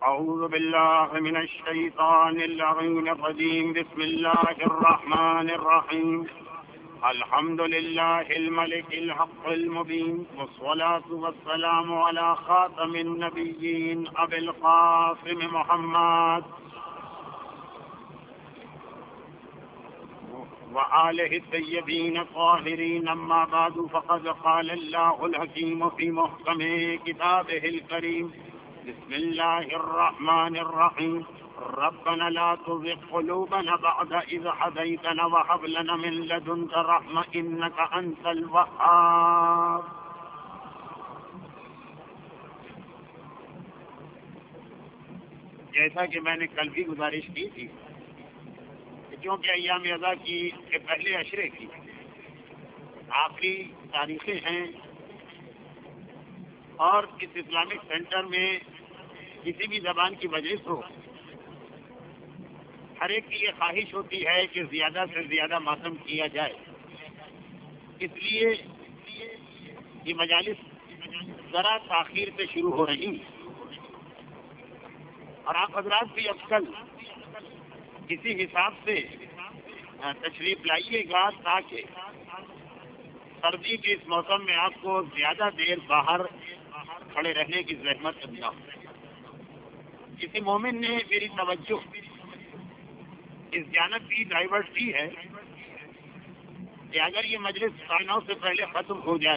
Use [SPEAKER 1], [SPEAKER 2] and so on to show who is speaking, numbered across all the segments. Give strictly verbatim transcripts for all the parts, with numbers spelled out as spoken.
[SPEAKER 1] أعوذ بالله من الشيطان اللعين الرجيم. بسم الله الرحمن الرحيم. الحمد لله الملك الحق المبين، والصلاة والسلام على خاتم النبيين أبي القاسم محمد وآله الطيبين الطاهرين. أما بعد، فقد قال الله الحكيم في محكم كتابه الكريم: بسم الله الرحمن الرحيم. ربنا لا تزغ قلوبنا بعد إذ هديتنا وهب لنا من لدنك رحمة إنك أنت الوهاب. جیسا کہ میں نے کل بھی گزارش کی تھی کہ کیونکہ ایام اضحیٰ کی کے پہلے عشرے کی آخری تاریخیں ہیں اور اس اسلامک سینٹر میں کسی بھی زبان کی مجلس ہو، ہر ایک کی یہ خواہش ہوتی ہے کہ زیادہ سے زیادہ ماتم کیا جائے. اس لیے یہ مجالس ذرا تاخیر سے شروع ہو رہی ہیں اور آپ حضرات بھی اب کل کسی حساب سے تشریف لائیے گا تاکہ سردی کے اس موسم میں آپ کو زیادہ دیر باہر کھڑے رہنے کی زحمت نہ ہو. کسی مومن نے میری توجہ اس جانب بھی ڈائیورٹ کی ہے کہ اگر یہ مجلس ساڑھے نو سے پہلے ختم ہو جائے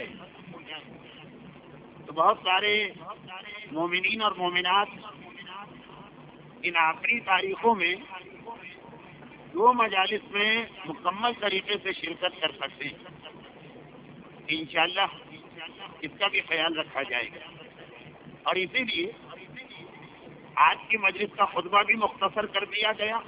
[SPEAKER 1] تو بہت سارے مومنین اور مومنات ان آخری تاریخوں میں دو مجالس میں مکمل طریقے سے شرکت کر سکتے ہیں. انشاءاللہ اس کا بھی خیال رکھا جائے گا. اور اسی لیے آج کی مجلس کا خطبہ بھی مختصر کر دیا گیا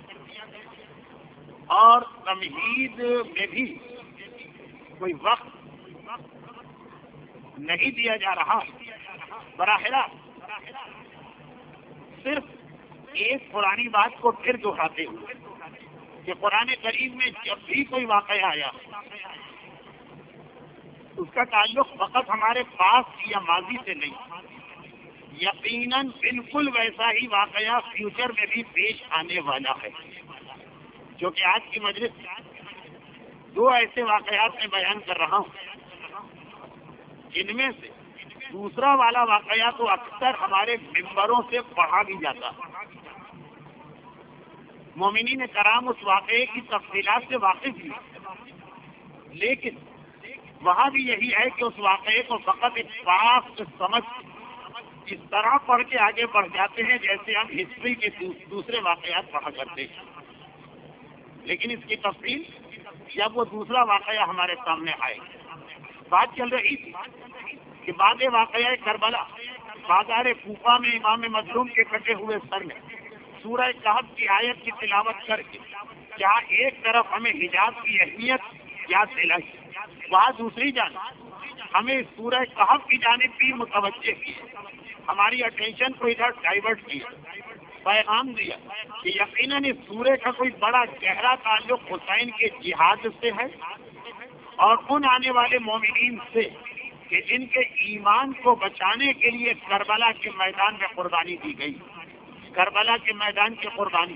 [SPEAKER 1] اور تمہید میں بھی کوئی وقت نہیں دیا جا رہا. براہ راست صرف ایک پرانی بات کو پھر دہراتے ہوئے کہ قرآن کریم میں جب بھی کوئی واقعہ آیا اس کا تعلق فقط ہمارے پاس یا ماضی سے نہیں، یقیناً بالکل ویسا ہی واقعہ فیوچر میں بھی پیش آنے والا ہے. جو کہ آج کی مجلس دو ایسے واقعات میں بیان کر رہا ہوں جن میں سے دوسرا والا واقعہ تو اکثر ہمارے ممبروں سے پڑھا بھی جاتا. مومنین کرام اس واقعے کی تفصیلات سے واقف ہیں، لیکن وہاں بھی یہی ہے کہ اس واقعے کو فقط ایک صاف سمجھ اس طرح پڑھ کے آگے بڑھ جاتے ہیں جیسے ہم ہسٹری کے دوسرے واقعات پڑھا کرتے ہیں. لیکن اس کی تفصیل جب وہ دوسرا واقعہ ہمارے سامنے آئے. بات چل رہی تھی کہ بعد واقعہ کربلا بازار کوفہ میں امام مظلوم کے کٹے ہوئے سر میں سورہ کہف کی آیت کی تلاوت کر کے کیا ایک طرف ہمیں حجاب کی اہمیت یاد دلائی، وہاں دوسری جانب ہمیں سورہ کہف کی جانب بھی متوجہ کی، ہماری اٹینشن کو ادھر ڈائیورٹ کیا، پیغام دیا کہ یقیناً اس سورے کا کوئی بڑا گہرا تعلق حسین کے جہاد سے ہے اور ان آنے والے مومنین سے کہ جن کے ایمان کو بچانے کے لیے کربلا کے میدان میں قربانی دی گئی. کربلا کے میدان کی قربانی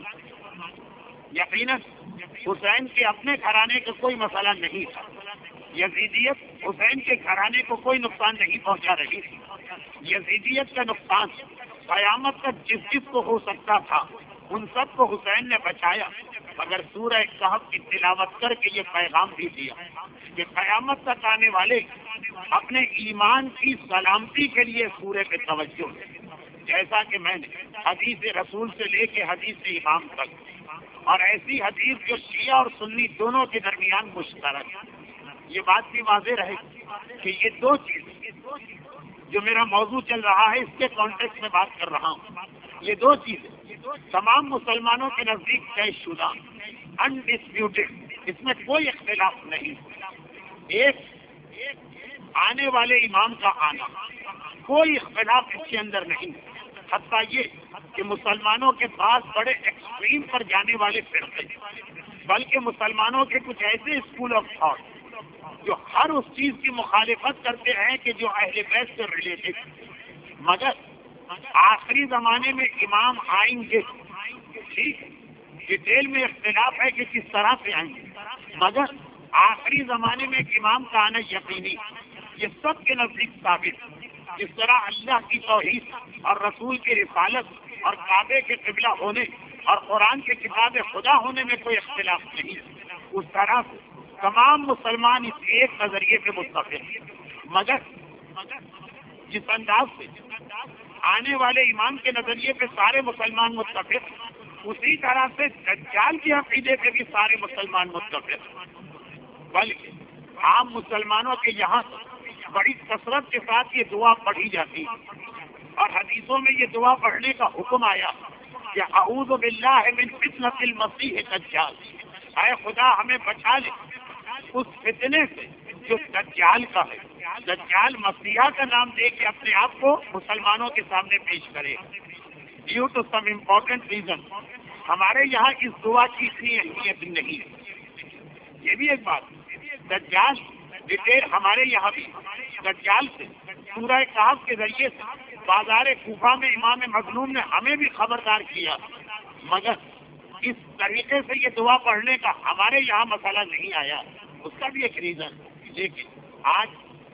[SPEAKER 1] یقیناً حسین کے اپنے گھرانے کا کوئی مسئلہ نہیں تھا. یزیدیت حسین کے گھرانے کو کوئی نقصان نہیں پہنچا رہی تھی. یزیدیت کا نقصان قیامت تک جس جس کو ہو سکتا تھا ان سب کو حسین نے بچایا، مگر سورہ کہف کی تلاوت کر کے یہ پیغام بھی دیا کہ قیامت تک آنے والے اپنے ایمان کی سلامتی کے لیے سورے پہ توجہ دیں. جیسا کہ میں نے حدیث رسول سے لے کے حدیث امام تک اور ایسی حدیث جو شیعہ اور سنی دونوں کے درمیان مشترک ہے، یہ بات بھی واضح رہے کہ یہ دو چیزیں جو میرا موضوع چل رہا ہے اس کے کانٹیکس میں بات کر رہا ہوں. یہ دو چیزیں تمام مسلمانوں کے نزدیک طے شدہ، انڈسپیوٹڈ، اس میں کوئی اختلاف نہیں. ایک آنے والے امام کا آنا، کوئی اختلاف اس کے اندر نہیں. حتیٰ یہ کہ مسلمانوں کے پاس بڑے ایکسٹریم پر جانے والے فرقے، بلکہ مسلمانوں کے کچھ ایسے اسکول آف تھاٹ جو ہر اس چیز کی مخالفت کرتے ہیں کہ جو اہل بیت سے ریلیٹڈ، مگر آخری زمانے میں امام آئیں گے، ٹھیک ہے، ڈیٹیل میں اختلاف ہے کہ کس طرح سے آئیں گے، مگر آخری زمانے میں امام کا آنا یقینی، یہ سب کے نزدیک ثابت۔ جس طرح اللہ کی توحید اور رسول کی رسالت اور کعبے کے قبلہ ہونے اور قرآن کے کتاب خدا ہونے میں کوئی اختلاف نہیں، اس طرح سے تمام مسلمان اس ایک نظریے پہ متفق ہیں، مگر جس انداز سے آنے والے امام کے نظریے پہ سارے مسلمان متفق، اسی طرح سے دجال کے عقیدے پہ بھی سارے مسلمان متفق، بلکہ عام مسلمانوں کے یہاں بڑی کثرت کے ساتھ یہ دعا پڑھی جاتی اور حدیثوں میں یہ دعا پڑھنے کا حکم آیا کہ اعوذ باللہ من فتنۃ المسیح الدجال، اے خدا ہمیں بچا لے اس فتنے سے جو دجال کا ہے۔ دجال مسیحا کا نام دے کے اپنے آپ کو مسلمانوں کے سامنے پیش کرے۔ Due to some important reason ہمارے یہاں اس دعا کی اتنی اہمیت نہیں ہے۔ یہ بھی ایک بات، دجال ڈیٹیل ہمارے یہاں بھی دجال سے سورہ کہف کے ذریعے سے بازار کوفہ میں امام مظلوم نے ہمیں بھی خبردار کیا، مگر اس طریقے سے یہ دعا پڑھنے کا ہمارے یہاں مسئلہ نہیں آیا، اس کا بھی ایک ریزن۔ لیکن آج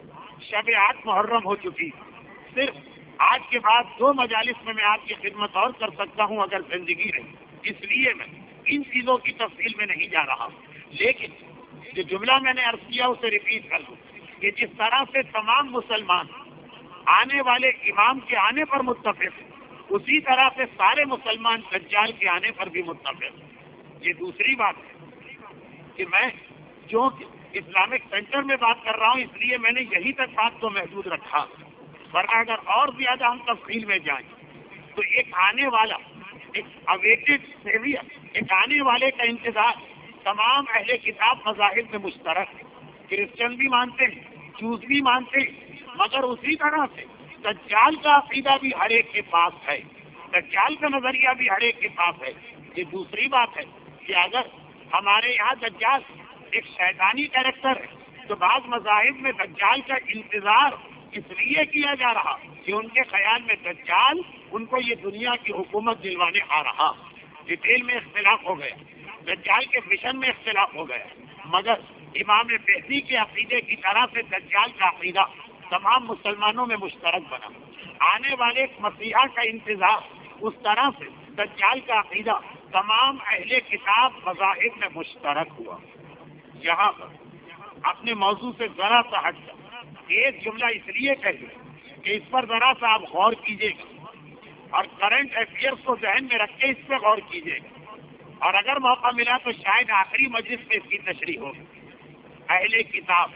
[SPEAKER 1] شب آٹھ محرم ہو چکی، صرف آج کے بعد دو مجالس میں میں آپ کی خدمت اور کر سکتا ہوں اگر زندگی رہی، اس لیے میں ان چیزوں کی تفصیل میں نہیں جا رہا، لیکن جو جملہ میں نے عرض کیا اسے ریپیٹ کر دوں کہ جس طرح سے تمام مسلمان آنے والے امام کے آنے پر متفق، اسی طرح سے سارے مسلمان دجال کے آنے پر بھی متفق۔ یہ دوسری بات ہے کہ میں جو اسلامک سینٹر میں بات کر رہا ہوں اس لیے میں نے یہی تک بات کو محدود رکھا، ورنہ اگر اور زیادہ ہم تفصیل میں جائیں تو ایک آنے والا، ایک اویٹڈ سیویئر، ایک آنے والے کا انتظار تمام اہل کتاب مذاہب میں مشترک ہے۔ کرسچن بھی مانتے ہیں، جوز بھی مانتے ہیں، مگر اسی طرح سے دجال کا عقیدہ بھی ہر ایک کے پاس ہے، دجال کا نظریہ بھی ہر ایک کے پاس ہے۔ یہ دوسری بات ہے کہ اگر ہمارے یہاں دجال ایک شیطانی کیریکٹر ہے تو بعض مذاہب میں دجال کا انتظار اس لیے کیا جا رہا کہ ان کے خیال میں دجال ان کو یہ دنیا کی حکومت دلوانے آ رہا۔ ڈیٹیل میں اختلاف ہو گیا، دجال کے مشن میں اختلاف ہو گیا، مگر امام مہدی کے عقیدے کی طرح سے دجال کا عقیدہ تمام مسلمانوں میں مشترک بنا۔ آنے والے مسیحا کا انتظار اس طرح سے دجال کا عقیدہ تمام اہل کتاب مذاہب میں مشترک ہوا۔ یہاں پر اپنے موضوع سے ذرا سا ہٹ کر ایک جملہ اس لیے کہیے کہ اس پر ذرا سا آپ غور کیجیے گا اور کرنٹ افیئرس کو ذہن میں رکھ کے اس پہ غور کیجیے گا، اور اگر موقع ملا تو شاید آخری مجلس میں اس کی تشریح ہوگی۔ اہل کتاب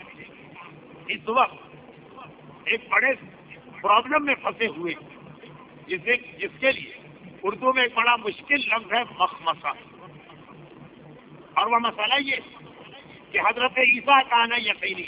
[SPEAKER 1] اس وقت ایک بڑے پرابلم میں پھنسے ہوئے جسے جس کے لیے اردو میں ایک بڑا مشکل لفظ ہے مخمصہ، اور وہ مسئلہ یہ کہ حضرت عیسیٰ کا آنا یقینی،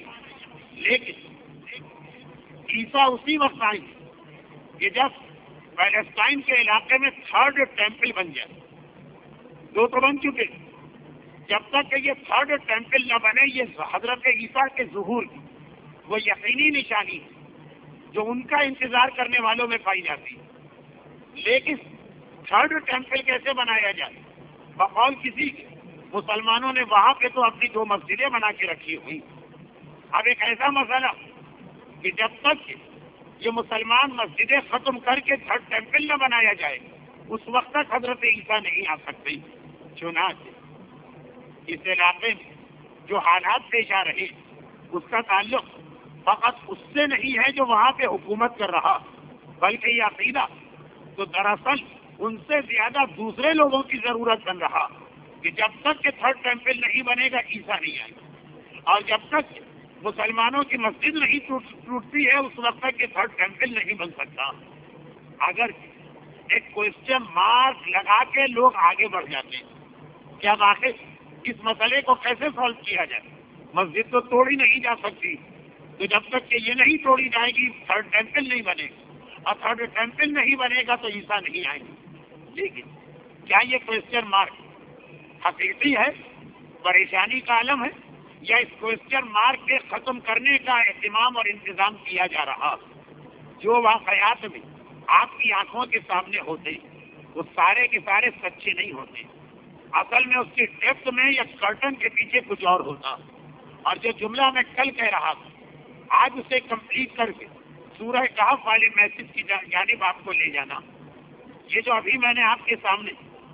[SPEAKER 1] لیکن عیسیٰ اسی وقت آئیں کہ جب پیلسٹائن کے علاقے میں تھرڈ ٹیمپل بن جائے۔ دو تو بن چکے، جب تک کہ یہ تھرڈ ٹیمپل نہ بنے یہ حضرت عیسیٰ کے ظہور کی وہ یقینی نشانی جو ان کا انتظار کرنے والوں میں پائی جاتی ہے۔ لیکن تھرڈ ٹیمپل کیسے بنایا جائے؟ بقول کسی مسلمانوں نے وہاں پہ تو اپنی دو مسجدیں بنا کے رکھی ہوئی۔ اب ایک ایسا مسئلہ کہ جب تک یہ مسلمان مسجدیں ختم کر کے تھرڈ ٹیمپل نہ بنایا جائے اس وقت تک حضرت عیسیٰ نہیں آ سکتے۔ چنانچہ اس علاقے میں جو حالات پیش آ رہے اس کا تعلق فقط اس سے نہیں ہے جو وہاں پہ حکومت کر رہا، بلکہ یہ عقیدہ تو دراصل ان سے زیادہ دوسرے لوگوں کی ضرورت بن رہا کہ جب تک کہ تھرڈ ٹیمپل نہیں بنے گا عیسیٰ نہیں آئے گا، اور جب تک مسلمانوں کی مسجد نہیں ٹوٹتی ہے اس وقت تک کہ تھرڈ ٹیمپل نہیں بن سکتا۔ اگر ایک کوشچن مارک لگا کے لوگ آگے بڑھ جاتے ہیں کیا واقعی اس مسئلے کو کیسے سالو کیا جائے؟ مسجد تو توڑی نہیں جا سکتی، تو جب تک کہ یہ نہیں توڑی جائے گی تھرڈ ٹیمپل نہیں بنے گا، اور تھرڈ ٹیمپل نہیں بنے گا تو عیسیٰ نہیں آئیں گے۔ لیکن کیا یہ کوشچن مارک حقیقی ہے، پریشانی کا عالم ہے، یا اس کوشچن مارک کے ختم کرنے کا اہتمام اور انتظام کیا جا رہا؟ جو واقعات میں آپ کی آنکھوں کے سامنے ہوتے وہ سارے کے سارے سچے نہیں ہوتے. اصل میں اس کی ڈیپتھ میں یا کرٹن کے پیچھے کچھ اور ہوتا. اور جو جملہ میں کل کہہ رہا تھا آج اسے کمپلیٹ کر کے سورہ کہف والے میسج کی جانب آپ کو لے جانا. یہ جو ابھی میں نے آپ کے سامنے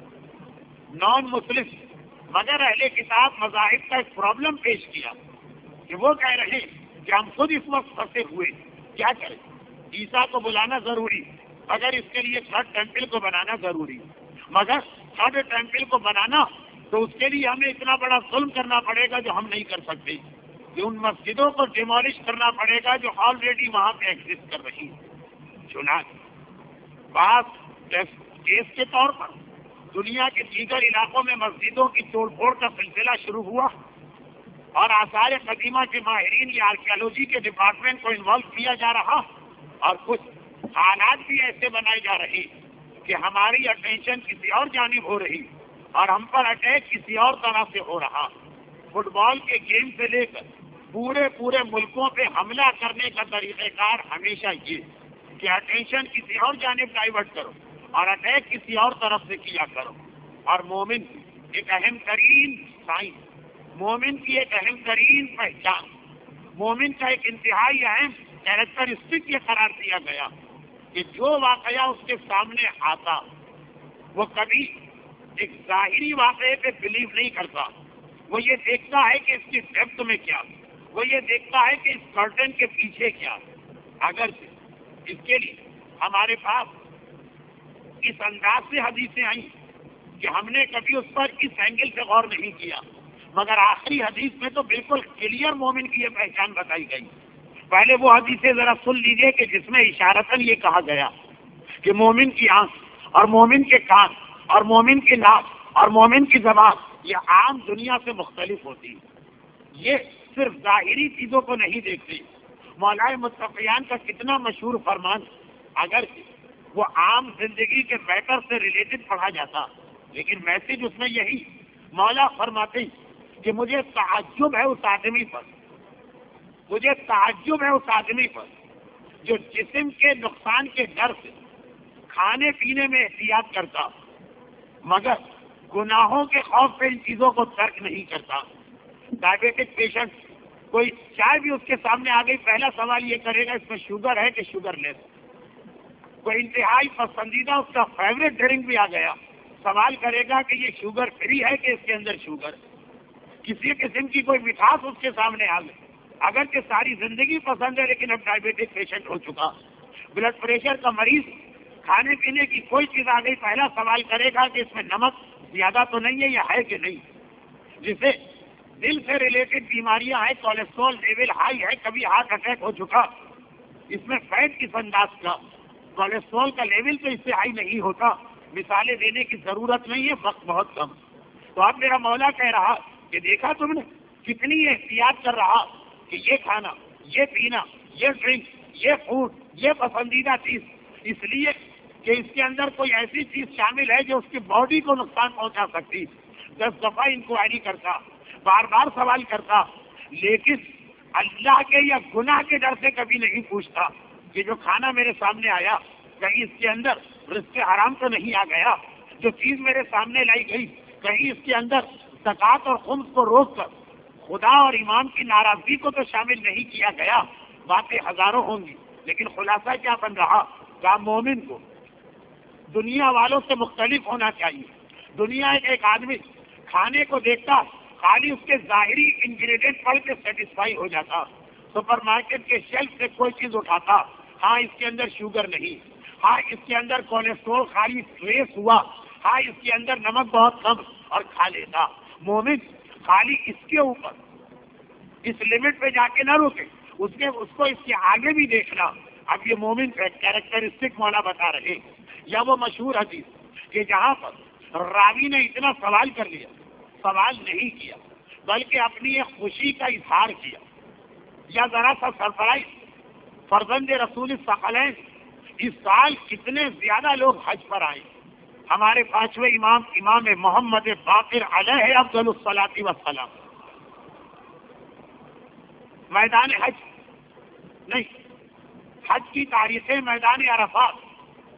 [SPEAKER 1] نان مسلم مگر اہل کتاب مذاہب کا ایک پرابلم پیش کیا کہ وہ کہہ رہے ہیں کہ ہم خود اس وقت پھنسے ہوئے کیا کریں. عیسیٰ کو بلانا ضروری مگر اس کے لیے تھرڈ ٹیمپل کو بنانا ضروری. مگر تھرڈ ٹیمپل کو بنانا تو اس کے لیے ہمیں اتنا بڑا ظلم کرنا پڑے گا جو ہم نہیں کر سکتے. کہ ان مسجدوں کو ڈیمولش کرنا پڑے گا جو آلریڈی وہاں پہ ایگزسٹ کر رہی ہے. چنانچہ بعض کیس کے طور پر دنیا کے دیگر علاقوں میں مسجدوں کی توڑ پھوڑ کا سلسلہ شروع ہوا اور آثار قدیمہ کے ماہرین یا آرکیالوجی کے ڈپارٹمنٹ کو انوالو کیا جا رہا اور کچھ حالات بھی ایسے بنائے جا رہے کہ ہماری اٹینشن کسی اور جانب ہو رہی اور ہم پر اٹیک کسی اور طرح سے ہو رہا. فٹ بال کے گیم سے لے کر پورے پورے ملکوں پہ حملہ کرنے کا طریقہ کار ہمیشہ یہ کہ اٹینشن کسی اور جانب ڈائیورٹ کرو اور اٹیک کسی اور طرف سے کیا کرو. اور مومن ایک اہم ترین سائن، مومن کی ایک اہم ترین پہچان، مومن کا ایک انتہائی اہم کیریکٹرسٹک یہ قرار دیا گیا کہ جو واقعہ اس کے سامنے آتا وہ کبھی ایک ظاہری واقعے پہ بلیو نہیں کرتا. وہ یہ دیکھتا ہے کہ اس کی ڈیپتھ میں کیا، وہ یہ دیکھتا ہے کہ اس کرٹن کے پیچھے کیا. اگر اس کے لیے ہمارے پاس اس انداز سے حدیثیں آئیں کہ ہم نے کبھی اس پر اس اینگل سے غور نہیں کیا، مگر آخری حدیث میں تو بالکل کلیئر مومن کی یہ پہچان بتائی گئی. پہلے وہ حدیثیں ذرا سن لیجئے کہ جس میں اشارتاً یہ کہا گیا کہ مومن کی آنکھ اور مومن کے کان اور مومن کی ناک اور مومن کی زبان یہ عام دنیا سے مختلف ہوتی ہے. یہ صرف ظاہری چیزوں کو نہیں دیکھتے. مولانا متقیان کا کتنا مشہور فرمان اگر وہ عام زندگی کے میٹر سے ریلیٹڈ پڑھا جاتا لیکن میسج اس میں یہی مولا فرماتے کہ مجھے تعجب ہے اس آدمی پر، مجھے تعجب ہے اس آدمی پر جو جسم کے نقصان کے ڈر سے کھانے پینے میں احتیاط کرتا مگر گناہوں کے خوف پہ ان چیزوں کو ترک نہیں کرتا. ڈائبیٹک پیشنٹ کوئی چائے بھی اس کے سامنے آ گئی پہلا سوال یہ کرے گا اس میں شوگر ہے کہ شوگر لیس. کوئی انتہائی پسندیدہ اس کا فیوریٹ ڈرنک بھی آ گیا سوال کرے گا کہ یہ شوگر فری ہے کہ اس کے اندر شوگر. کسی قسم کی کوئی مٹھاس اس کے سامنے آ گئی اگرچہ ساری زندگی پسند ہے لیکن اب ڈائبیٹک پیشنٹ ہو چکا. بلڈ پریشر کا مریض کھانے پینے کی کوئی چیز آ گئی پہلا سوال کرے گا کہ اس میں نمک زیادہ تو نہیں ہے یا ہے کہ نہیں. جسے دل سے ریلیٹڈ بیماریاں ہیں، کولیسٹرول لیول ہائی ہے، کبھی ہارٹ اٹیک ہو چکا، اس میں فیٹ کس انداز کا، کولیسٹرول کا لیول تو اس سے ہائی نہیں ہوتا. مثالیں دینے کی ضرورت نہیں ہے، وقت بہت کم. تو اب میرا مولا کہہ رہا کہ دیکھا تم نے کتنی احتیاط کر رہا کہ یہ کھانا، یہ پینا، یہ ڈرنک، یہ فوڈ، یہ پسندیدہ چیز، اس لیے کہ اس کے اندر کوئی ایسی چیز شامل ہے جو اس کی باڈی کو نقصان پہنچا سکتی. دس دفعہ انکوائری کرتا، بار بار سوال کرتا، لیکن اللہ کے یا گناہ کے ڈر سے کبھی نہیں پوچھتا کہ جو کھانا میرے سامنے آیا کہیں اس کے اندر رزق حرام تو نہیں آ گیا، جو چیز میرے سامنے لائی گئی کہیں اس کے اندر زکات اور خمس کو روک کر خدا اور ایمان کی ناراضگی کو تو شامل نہیں کیا گیا. باتیں ہزاروں ہوں گی لیکن خلاصہ کیا بن رہا کہ مومن کو دنیا والوں سے مختلف ہونا چاہیے. دنیا ایک آدمی کھانے کو دیکھتا خالی اس کے ظاہری انگریڈینٹ پڑھ کے سیٹسفائی ہو جاتا. سپر مارکیٹ کے شیلف سے کوئی چیز اٹھاتا، ہاں اس کے اندر شوگر نہیں، ہاں اس کے اندر کولیسٹرول خالی ٹریس ہوا، ہاں اس کے اندر نمک بہت کم، اور کھا لیتا. مومن خالی اس کے اوپر اس لمٹ پہ جا کے نہ روکے، اس کے اس کو اس کے آگے بھی دیکھنا. اب یہ مومن کا کیریکٹرسٹک مولا بتا رہے یا وہ مشہور حدیث کہ جہاں پر راوی نے اتنا سوال کر لیا، سوال نہیں کیا بلکہ اپنی ایک خوشی کا اظہار کیا یا ذرا سا سرپرائز. فرزند رسول ثقلین اس سال کتنے زیادہ لوگ حج پر آئے. ہمارے پانچویں امام امام محمد باقر علیہ افضل الصلاۃ والسلام میدان حج نہیں، حج کی تاریخیں میدان عرفات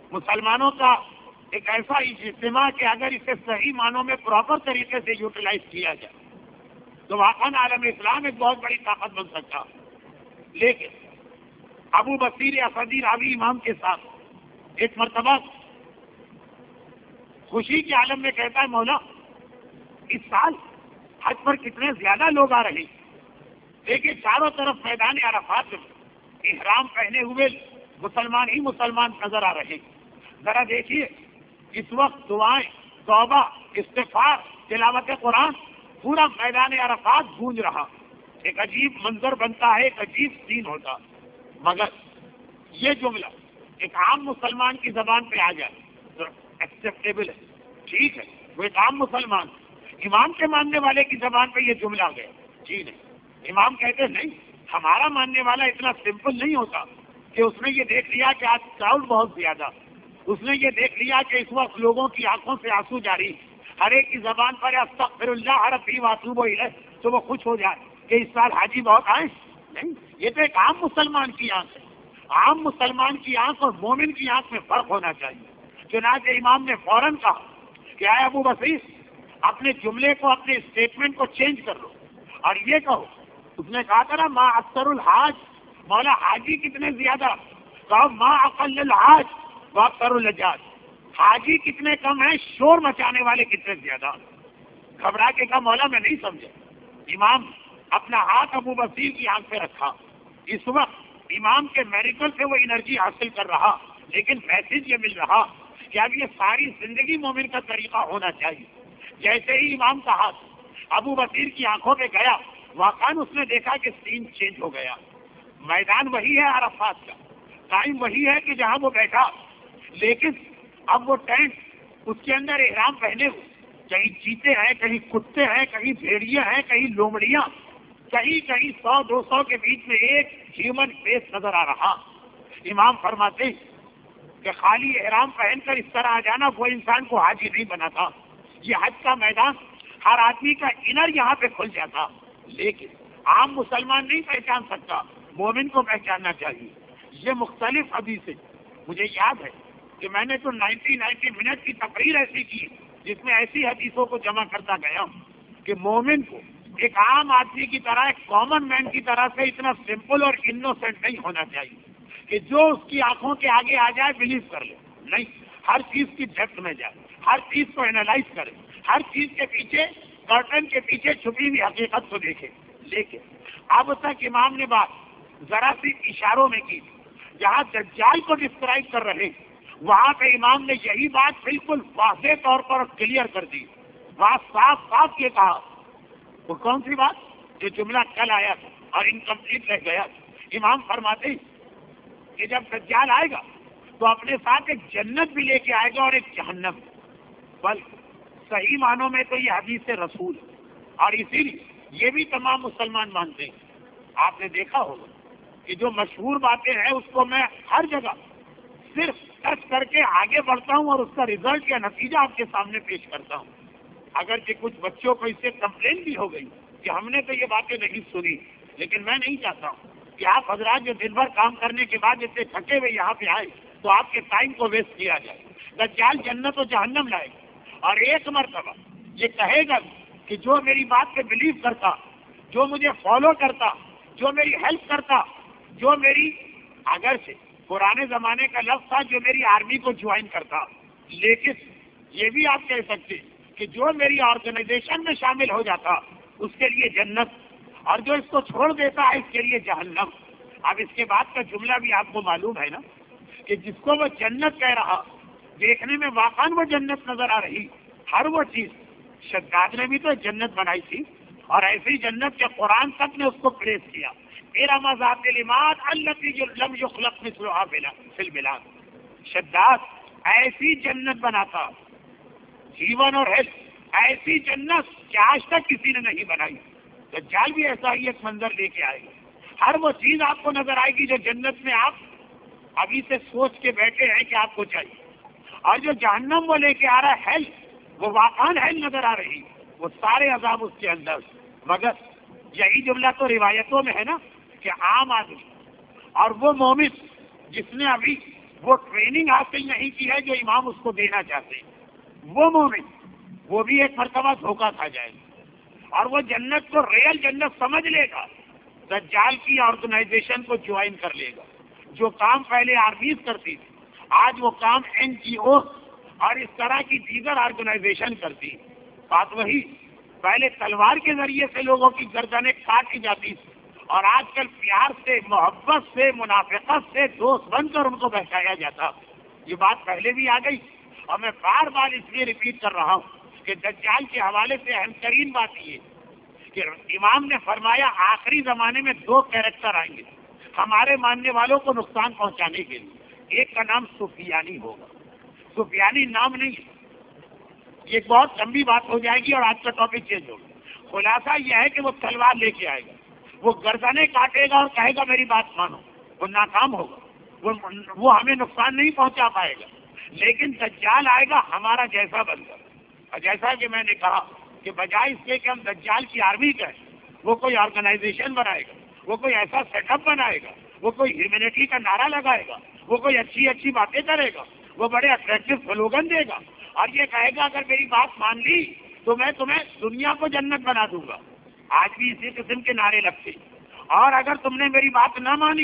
[SPEAKER 1] مسلمانوں کا ایک ایسا اجتماع کہ اگر اسے صحیح معنوں میں پراپر طریقے سے یوٹیلائز کیا جائے تو واقعاً عالم اسلام ایک بہت بڑی طاقت بن سکتا. لیکن ابو بصیر اسدی راوی امام کے ساتھ ایک مرتبہ خوشی کے عالم میں کہتا ہے مولا اس سال حج پر کتنے زیادہ لوگ آ رہے ہیں، لیکن چاروں طرف میدان عرفات میں احرام پہنے ہوئے مسلمان ہی مسلمان نظر آ رہے ہیں. ذرا دیکھیے اس وقت دعائیں، توبہ، استغفار، تلاوت قرآن، پورا میدان عرفات گونج رہا. ایک عجیب منظر بنتا ہے، ایک عجیب سین ہوتا. مگر یہ جملہ ایک عام مسلمان کی زبان پہ آ جائے تو ایکسیپٹیبل ہے، ٹھیک ہے، وہ ایک عام مسلمان. امام کے ماننے والے کی زبان پہ یہ جملہ آ گیا، جی نہیں. امام کہتے نہیں، ہمارا ماننے والا اتنا سمپل نہیں ہوتا کہ اس نے یہ دیکھ لیا کہ آج کراؤڈ بہت زیادہ، اس نے یہ دیکھ لیا کہ اس وقت لوگوں کی آنکھوں سے آنسو جاری، ہر ایک کی زبان پر استغفر اللہ ربی واتوب الیہ تو وہ خوش ہو جائے کہ اس سال حاجی بہت آئے. نہیں، یہ تو ایک عام مسلمان کی آنکھ ہے. عام مسلمان کی آنکھ اور مومن کی آنکھ میں فرق ہونا چاہیے. چنانچہ امام نے فوراً کہا کہ اے ابو بصیر اپنے جملے کو، اپنے اسٹیٹمنٹ کو چینج کر لو اور یہ کہو، اس نے کہا تھا نا ما اکثر الحاج، مولا حاجی کتنے زیادہ، کہو ما اقل الحاج و اکثر الحجاج، حاجی کتنے کم ہیں، شور مچانے والے کتنے زیادہ. گھبرا کے کہا مولا میں نہیں سمجھا. امام اپنا ہاتھ ابو بصیر کی آنکھ پہ رکھا. اس وقت امام کے میریکل سے وہ انرجی حاصل کر رہا، لیکن میسج یہ مل رہا کہ اب یہ ساری زندگی مومن کا طریقہ ہونا چاہیے. جیسے ہی امام کا ہاتھ ابو بصیر کی آنکھوں پہ گیا، واقعاً اس نے دیکھا کہ سین چینج ہو گیا. میدان وہی ہے عرفات کا، ٹائم وہی ہے کہ جہاں وہ بیٹھا، لیکن اب وہ ٹینٹ، اس کے اندر احرام پہنے ہوئے، کہیں چیتے ہیں، کہیں کتے ہیں، کہیں بھیڑیے ہیں، کہیں لومڑیاں، کہیں کہیں سو دو سو کے بیچ میں ایک ہیومن فیس نظر آ رہا. امام فرماتے ہیں کہ خالی احرام پہن کر اس طرح آ جانا وہ انسان کو حاجی نہیں بناتا. یہ حج کا میدان ہر آدمی کا انر یہاں پہ کھل جاتا، لیکن عام مسلمان نہیں پہچان سکتا، مومن کو پہچاننا چاہیے. یہ مختلف حدیث ہے. مجھے یاد ہے کہ میں نے تو نائنٹی نائنٹی منٹ کی تقریر ایسی کی جس میں ایسی حدیثوں کو جمع کرتا گیا کہ مومن کو ایک عام آدمی کی طرح، ایک کامن مین کی طرح سے اتنا سمپل اور انوسینٹ نہیں ہونا چاہیے کہ جو اس کی آنکھوں کے آگے آ جائے بلیو کر لے. نہیں، ہر چیز کی ڈیپتھ میں جائے، ہر چیز کو اینالائز کرے، ہر چیز کے پیچھے، کرٹن کے پیچھے چھپی ہوئی حقیقت کو دیکھے. لیکن اب تک امام نے بات ذرا سی اشاروں میں کی. جہاں دجال کو ڈسکرائب کر رہے وہاں پہ امام نے یہی بات بالکل واضح طور پر کلیئر کر دی. وہاں صاف صاف یہ کہا، وہ کون سی بات، جو جملہ کل آیا تھا اور انکمپلیٹ رہ گیا. امام فرماتے ہیں کہ جب دجال آئے گا تو اپنے ساتھ ایک جنت بھی لے کے آئے گا اور ایک جہنم. بلکہ صحیح معنوں میں تو یہ حدیث رسول ہے، اور اسی لیے یہ بھی تمام مسلمان مانتے ہیں. آپ نے دیکھا ہوگا کہ جو مشہور باتیں ہیں اس کو میں ہر جگہ صرف ٹچ کر کے آگے بڑھتا ہوں اور اس کا ریزلٹ یا نتیجہ آپ کے سامنے پیش کرتا ہوں. اگرچہ کچھ بچوں کو اس سے کمپلین بھی ہو گئی کہ ہم نے تو یہ باتیں نہیں سنی، لیکن میں نہیں چاہتا ہوں کہ آپ حضرات جو دن بھر کام کرنے کے بعد اتنے تھکے ہوئے یہاں پہ آئے تو آپ کے ٹائم کو ویسٹ کیا جائے. دجال جنت و جہنم لائے گا اور ایک مرتبہ یہ کہے گا کہ جو میری بات پہ بلیو کرتا، جو مجھے فالو کرتا، جو میری ہیلپ کرتا، جو میری، اگر سے پرانے زمانے کا لفظ تھا، جو میری آرمی کو جوائن کرتا، لیکن یہ بھی آپ کہہ سکتے کہ جو میری آرگنائزیشن میں شامل ہو جاتا اس کے لیے جنت، اور جو اس کو چھوڑ دیتا ہے اس کے لیے جہنم. اب اس کے بعد کا جملہ بھی آپ کو معلوم ہے نا کہ جس کو وہ جنت کہہ رہا، دیکھنے میں واقعاً وہ جنت نظر آ رہی، ہر وہ چیز. شداد نے بھی تو جنت بنائی تھی، اور ایسی جنت کے قرآن تک نے اس کو پریس کیا. ارم ذات العماد التی لم یخلق مثلها فی البلاد. شداد ایسی جنت بناتا، جیون اور ہیلتھ، ایسی جنت کہ آج تک کسی نے نہیں بنائی. دجال بھی ایسا ہی ایک منظر لے کے آئے گا. ہر وہ چیز آپ کو نظر آئے گی جو جنت میں آپ ابھی سے سوچ کے بیٹھے ہیں کہ آپ کو چاہیے. اور جو جہنم وہ لے کے آ رہا ہے ہیل، وہ واقعاً ہیل نظر آ رہی، وہ سارے عذاب اس کے اندر. مگر یہی جملہ تو روایتوں میں ہے نا کہ عام آدمی اور وہ مومن جس نے ابھی وہ ٹریننگ حاصل نہیں کی ہے جو امام اس کو دینا چاہتے ہیں، وہ مومن وہ بھی ایک مرتبہ دھوکہ کھا جائے گا اور وہ جنت کو ریئل جنت سمجھ لے گا، دجال کی آرگنائزیشن کو جوائن کر لے گا۔ جو کام پہلے آرمیز کرتی تھی آج وہ کام این جی او اور اس طرح کی دیگر آرگنائزیشن کرتی۔ بات وہی، پہلے تلوار کے ذریعے سے لوگوں کی گردنیں کاٹی جاتی تھی اور آج کل پیار سے، محبت سے، منافقت سے دوست بن کر ان کو بہکایا جاتا۔ یہ بات پہلے بھی آ گئی اور میں بار بار اس لیے ریپیٹ کر رہا ہوں کہ دجال کے حوالے سے اہم ترین بات یہ کہ امام نے فرمایا آخری زمانے میں دو کیریکٹر آئیں گے ہمارے ماننے والوں کو نقصان پہنچانے کے لیے۔ ایک کا نام سفیانی ہوگا، سفیانی نام نہیں ہے، یہ ایک بہت لمبی بات ہو جائے گی اور آج کا ٹاپک چینج ہوگا۔ خلاصہ یہ ہے کہ وہ تلوار لے کے آئے گا، وہ گردنیں کاٹے گا اور کہے گا میری بات مانو، وہ ناکام ہوگا، وہ وہ ہمیں نقصان نہیں پہنچا پائے گا۔ لیکن دجال آئے گا ہمارا جیسا بن کر، اور جیسا کہ میں نے کہا کہ بجائے اس کے کہ ہم دجال کی آرمی کہیں، وہ کوئی آرگنائزیشن بنائے گا، وہ کوئی ایسا سیٹ اپ بنائے گا، وہ کوئی ہیومینٹی کا نعرہ لگائے گا، وہ کوئی اچھی اچھی باتیں کرے گا، وہ بڑے اٹریکٹیو سلوگن دے گا اور یہ کہے گا اگر میری بات مان لی تو میں تمہیں دنیا کو جنت بنا دوں گا۔ آج بھی اسی قسم کے نعرے لگتے، اور اگر تم نے میری بات نہ مانی،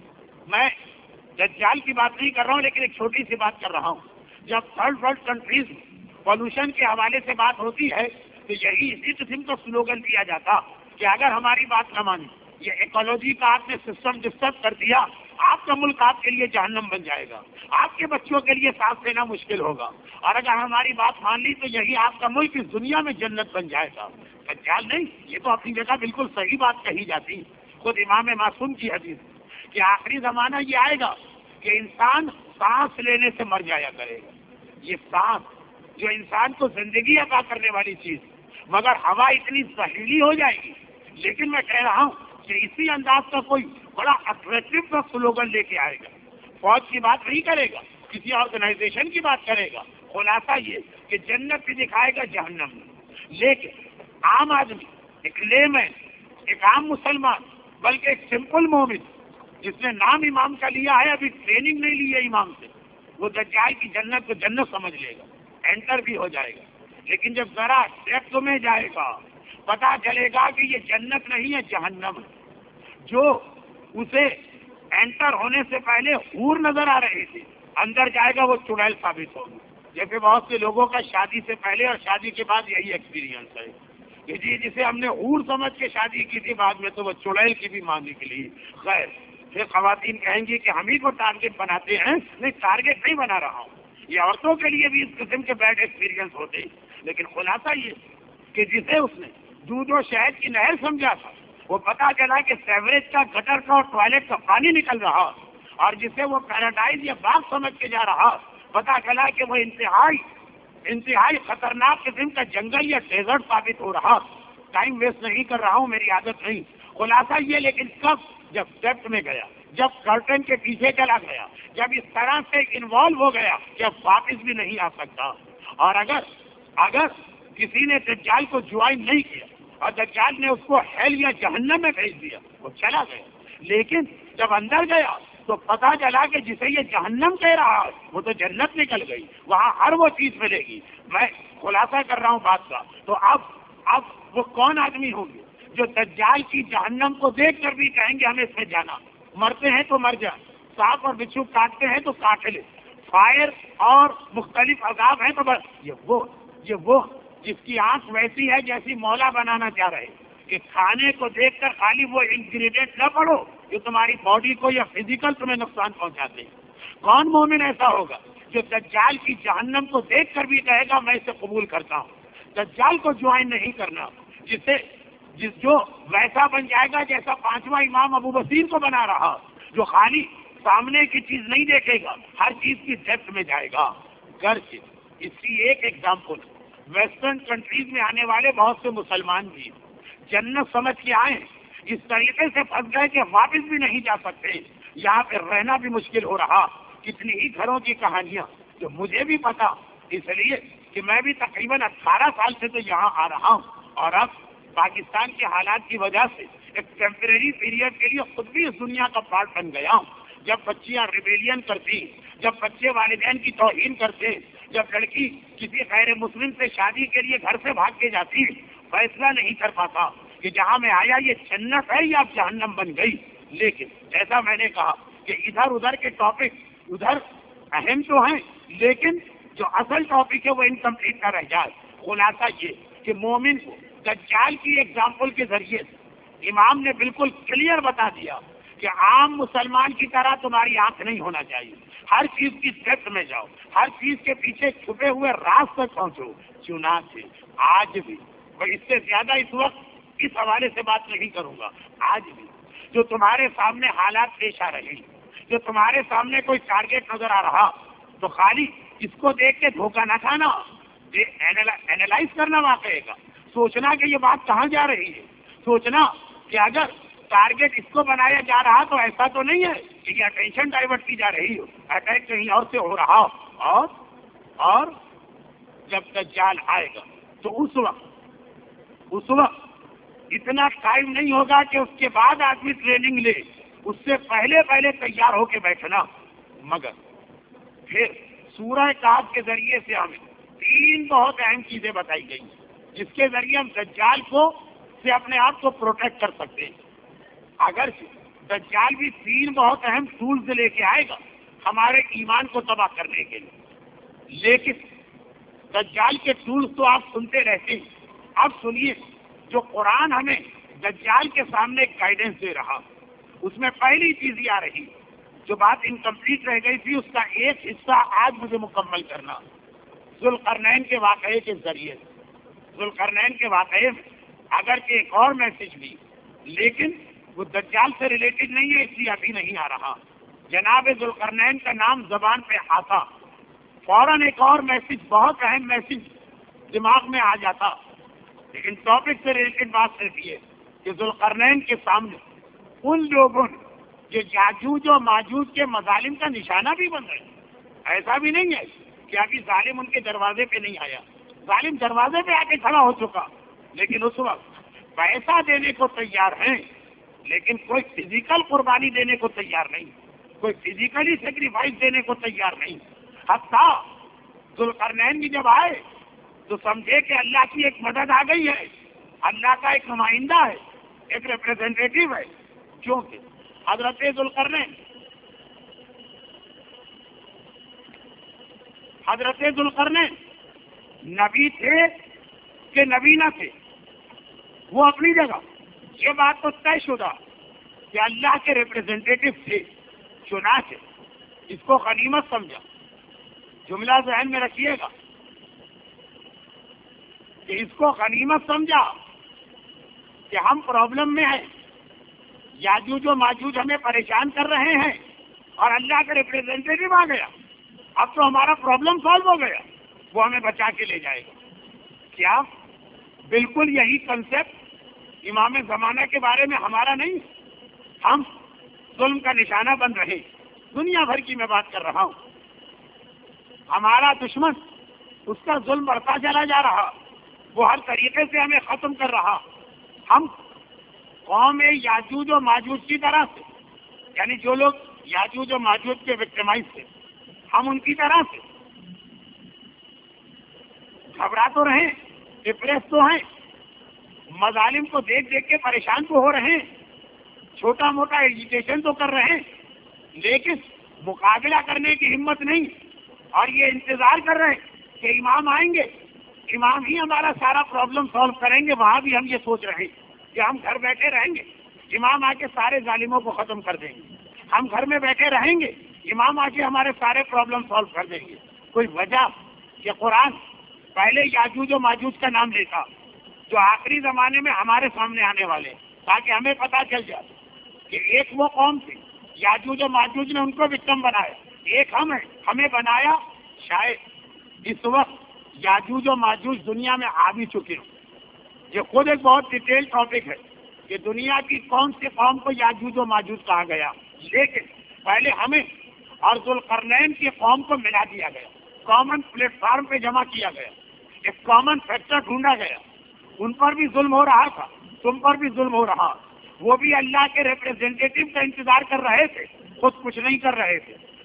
[SPEAKER 1] میں دجال کی بات نہیں کر رہا ہوں لیکن ایک چھوٹی سی بات کر رہا ہوں، جب تھرڈ ورلڈ کنٹریز پولوشن کے حوالے سے بات ہوتی ہے تو یہی اسی قسم کا سلوگن دیا جاتا کہ اگر ہماری بات نہ مانی، یہ ایکولوجی کا آپ نے سسٹم ڈسٹرب کر دیا، آپ کا ملک آپ کے لیے جہنم بن جائے گا، آپ کے بچوں کے لیے سانس لینا مشکل ہوگا، اور اگر ہماری بات مان لی تو یہی آپ کا ملک اس دنیا میں جنت بن جائے گا۔ دجال نہیں، یہ تو اپنی جگہ بالکل صحیح بات کہی جاتی، خود امام معصوم کی حدیث کہ آخری زمانہ یہ آئے گا کہ انسان سانس لینے سے مر جایا کرے گا۔ یہ سانس جو انسان کو زندگی عطا کرنے والی چیز، مگر ہوا اتنی زہریلی ہو جائے گی۔ لیکن میں کہہ رہا ہوں کہ اسی انداز کا کوئی بڑا اٹریکٹیو کا سلوگن لے کے آئے گا، فوج کی بات نہیں کرے گا، کسی آرگنائزیشن کی بات کرے گا، خلاصہ یہ کہ جنت بھی دکھائے گا جہنم میں۔ لیکن عام آدمی، ایک لے مین، ایک عام مسلمان، بلکہ ایک سمپل مومن جس نے نام امام کا لیا ہے، ابھی ٹریننگ نہیں لی ہے امام سے، وہ دجال کی جنت کو جنت سمجھ لے گا، انٹر بھی ہو جائے گا۔ لیکن جب ذرا ڈیپتھ میں جائے گا پتا چلے گا کہ یہ جنت نہیں ہے، جہنم ہے۔ جو اسے انٹر ہونے سے پہلے حور نظر آ رہے تھے، اندر جائے گا وہ چڑیل ثابت ہوگا۔ جیسے بہت سے لوگوں کا شادی سے پہلے اور شادی کے بعد یہی ایکسپیرینس ہے کہ جی جسے ہم نے حور سمجھ کے شادی کی تھی، بعد میں تو وہ چڑیل کی بھی مان نکلی۔ خیر، پھر خواتین کہیں گی کہ ہم ہی کو ٹارگیٹ بناتے ہیں۔ نہیں، ٹارگیٹ نہیں بنا رہا ہوں، یہ عورتوں کے لیے بھی اس قسم کے بیڈ ایکسپیرینس ہوتے ہیں۔ لیکن خلاصہ یہ کہ جسے اس نے دودھ و شہد کی نہر سمجھا تھا، وہ پتا چلا کہ سیوریج کا، گٹر کا اور ٹوائلٹ کا پانی نکل رہا، اور جسے وہ پیراڈائز یا باغ سمجھ کے جا رہا، پتا چلا کہ وہ انتہائی انتہائی خطرناک قسم کا جنگل یا ڈیزرٹ ثابت ہو رہا۔ ٹائم ویسٹ نہیں کر رہا ہوں، میری عادت نہیں۔ خلاصہ یہ، لیکن کب؟ جب ڈیپتھ میں گیا، جب کرٹن کے پیچھے چلا گیا، جب اس طرح سے انوالو ہو گیا کہ اب واپس بھی نہیں آ سکتا۔ اور اگر اگر کسی نے دجال کو جوائن نہیں کیا اور دجال نے اس کو ہیل یا جہنم میں بھیج دیا، وہ چلا گیا۔ لیکن جب اندر گیا تو پتا چلا کہ جسے یہ جہنم کہہ رہا وہ تو جنت نکل گئی، وہاں ہر وہ چیز ملے گی۔ میں خلاصہ کر رہا ہوں بات کا۔ تو اب اب وہ کون آدمی ہوں گے جو دجال کی جہنم کو دیکھ کر بھی کہیں گے ہمیں اس میں جانا؟ مرتے ہیں تو مر جائیں، سانپ اور بچھو کاٹتے ہیں تو کاٹ لے، فائر اور مختلف عذاب ہیں تو بس۔ یہ وہ یہ وہ جس کی آنکھ ویسی ہے جیسی مولا بنانا چاہ رہے کہ کھانے کو دیکھ کر خالی وہ انگریڈینٹ نہ پڑو جو تمہاری باڈی کو یا فزیکل تمہیں نقصان پہنچاتے ہیں۔ کون مومن ایسا ہوگا جو دجال کی جہنم کو دیکھ کر بھی کہے گا میں اسے قبول کرتا ہوں؟ دجال کو جوائن نہیں کرنا، جسے جس جو ویسا بن جائے گا جیسا پانچواں امام ابو بصیر کو بنا رہا، جو خالی سامنے کی چیز نہیں دیکھے گا، ہر چیز کی ڈیپتھ میں جائے گا۔ گرچہ اس کی ایک ایگزامپل، ویسٹرن کنٹریز میں آنے والے بہت سے مسلمان بھی جنت سمجھ کے آئے ہیں، اس طریقے سے پھنس گئے کہ واپس بھی نہیں جا سکتے، یہاں پہ رہنا بھی مشکل ہو رہا۔ کتنی ہی گھروں کی کہانیاں جو مجھے بھی پتا، اس لیے کہ میں بھی تقریباً اٹھارہ سال سے تو یہاں آ رہا ہوں، اور اب پاکستان کے حالات کی وجہ سے ایک ٹیمپریری پیریڈ کے لیے خود بھی اس دنیا کا پارٹ بن گیا ہوں۔ جب بچیاں ریبیلین کرتی، جب بچے والدین کی توہین کرتے، جب لڑکی کسی غیر مسلم سے شادی کے لیے گھر سے بھاگ کے جاتی، فیصلہ نہیں کر پاتا کہ جہاں میں آیا یہ جنت ہے یا جہنم بن گئی. لیکن جیسا میں نے کہا کہ ادھر ادھر کے ٹاپک ادھر اہم تو ہیں، لیکن جو اصل ٹاپک ہے وہ انکمپلیٹ نہ رہ جائے. خلاصہ یہ کہ مومن کو دجال کی ایگزامپل کے ذریعے سے امام نے بالکل کلیئر بتا دیا کہ عام مسلمان کی طرح تمہاری آنکھ نہیں ہونا چاہیے. ہر چیز کی ڈیپتھ میں جاؤ، ہر چیز کے پیچھے چھپے ہوئے راز تک پہنچو. چنانچہ آج بھی میں اس سے زیادہ اس وقت اس حوالے سے بات نہیں کروں گا. آج بھی جو تمہارے سامنے حالات پیش آ رہے ہیں، جو تمہارے سامنے کوئی ٹارگیٹ نظر آ رہا، تو خالی اس کو دیکھ کے دھوکہ نہ کھانا، اینالائز کرنا واقعے کا، سوچنا کہ یہ بات کہاں جا رہی ہے، سوچنا کہ اگر ٹارگیٹ اس کو بنایا جا رہا تو ایسا تو نہیں ہے کہ یہ اٹینشن ڈائیورٹ کی جا رہی ہو، اٹیک کہیں اور سے ہو رہا ہو. اور اور جب دجال آئے گا تو اس وقت اس وقت اتنا ٹائم نہیں ہوگا کہ اس کے بعد آدمی ٹریننگ لے، اس سے پہلے پہلے تیار ہو کے بیٹھنا. مگر پھر سورہ کہف کے ذریعے سے ہمیں تین بہت اہم چیزیں بتائی گئی جس کے ذریعے ہم دجال کو سے اپنے آپ کو پروٹیکٹ کر سکتے ہیں. اگر دجال بھی تین بہت اہم ٹولز لے کے آئے گا ہمارے ایمان کو تباہ کرنے کے لیے، لیکن دجال کے ٹولز تو آپ سنتے رہتے ہیں. اب سنیے جو قرآن ہمیں دجال کے سامنے گائیڈنس دے رہا، اس میں پہلی چیز یہ آ رہی جو بات انکمپلیٹ رہ گئی تھی، اس کا ایک حصہ آج مجھے مکمل کرنا. ذوالقرنین کے واقعے کے ذریعے ذوالقرنین کے واقعے میں اگرچہ ایک اور میسج بھی، لیکن وہ دجال سے ریلیٹڈ نہیں ہے، اس لیے ابھی نہیں آ رہا. جناب ذوالقرنین کا نام زبان پہ آتا فوراً ایک اور میسج، بہت اہم میسج دماغ میں آ جاتا، لیکن ٹاپک سے ریلیٹڈ بات رہتی ہے کہ ذوالقرنین کے سامنے ان لوگوں نے جو یاجوج و ماجوج کے مظالم کا نشانہ بھی بن رہے ہیں. ایسا بھی نہیں ہے کہ ابھی ظالم ان کے دروازے پہ نہیں آیا، ظالم دروازے پہ آ کے کھڑا ہو چکا، لیکن اس وقت پیسہ دینے کو تیار ہیں، لیکن کوئی فزیکل قربانی دینے کو تیار نہیں، کوئی فزیکلی سیکریفائس دینے کو تیار نہیں. حتیٰ ذوالقرنین بھی جب آئے تو سمجھے کہ اللہ کی ایک مدد آ گئی ہے، اللہ کا ایک نمائندہ ہے، ایک ریپرزینٹیٹیو ہے. کیونکہ حضرت ذوالقرنین حضرت ذوالقرنین نبی تھے کہ نبی نہ تھے، وہ اپنی جگہ، یہ بات تو طے شدہ کہ اللہ کے ریپرزینٹیٹیو تھے. چنانچہ اس کو غنیمت سمجھا. جملہ ذہن میں رکھیے گا کہ اس کو غنیمت سمجھا کہ ہم پرابلم میں ہیں، یاجوج و ماجوج ہمیں پریشان کر رہے ہیں اور اللہ کا ریپرزینٹیٹیو آ گیا، اب تو ہمارا پرابلم سالو ہو گیا، وہ ہمیں بچا کے لے جائے گا. کیا بالکل یہی کنسپٹ امام زمانہ کے بارے میں ہمارا نہیں؟ ہم ظلم کا نشانہ بن رہے، دنیا بھر کی میں بات کر رہا ہوں. ہمارا دشمن اس کا ظلم بڑھتا چلا جا رہا، وہ ہر طریقے سے ہمیں ختم کر رہا. ہم قوم یاجوج و ماجوج کی طرح سے، یعنی جو لوگ یاجوج و ماجوج کے وکٹمائز تھے، ہم ان کی طرح سے گھبرا تو رہے، ڈپریس تو ہیں، مظالم کو دیکھ دیکھ کے پریشان تو ہو رہے ہیں، چھوٹا موٹا ایجوکیشن تو کر رہے ہیں، لیکن مقابلہ کرنے کی ہمت نہیں، اور یہ انتظار کر رہے ہیں کہ امام آئیں گے، امام ہی ہمارا سارا پرابلم سالو کریں گے. وہاں بھی ہم یہ سوچ رہے ہیں کہ ہم گھر بیٹھے رہیں گے، امام آ کے سارے ظالموں کو ختم کر دیں گے. ہم گھر میں بیٹھے رہیں گے، امام آ کے ہمارے سارے پرابلم سالو کر دیں گے. کوئی وجہ کہ قرآن پہلے یاجوج و ماجوج کا نام لیتا جو آخری زمانے میں ہمارے سامنے آنے والے، تاکہ ہمیں پتہ چل جائے کہ ایک وہ قوم تھی، یاجوج و ماجوج نے ان کو وکٹم بنایا، ایک ہم ہیں، ہمیں بنایا. شاید اس وقت یاجوج و ماجوج دنیا میں آ بھی چکے ہوں. یہ خود ایک بہت ڈیٹیل ٹاپک ہے کہ دنیا کی کون سی قوم کو یاجوج و ماجوج کہا گیا، لیکن پہلے ہمیں اور ذوالقرنین کی قوم کو ملا دیا گیا، کامن پلیٹ فارم پہ جمع کیا گیا، ایک کامن فیکٹر ڈھونڈا گیا. ان پر بھی ظلم ہو رہا تھا، تم پر بھی ظلم ہو رہا، وہ بھی اللہ کے ریپرزینٹیٹیو کا انتظار کر رہے تھے، خود کچھ نہیں کر رہے تھے.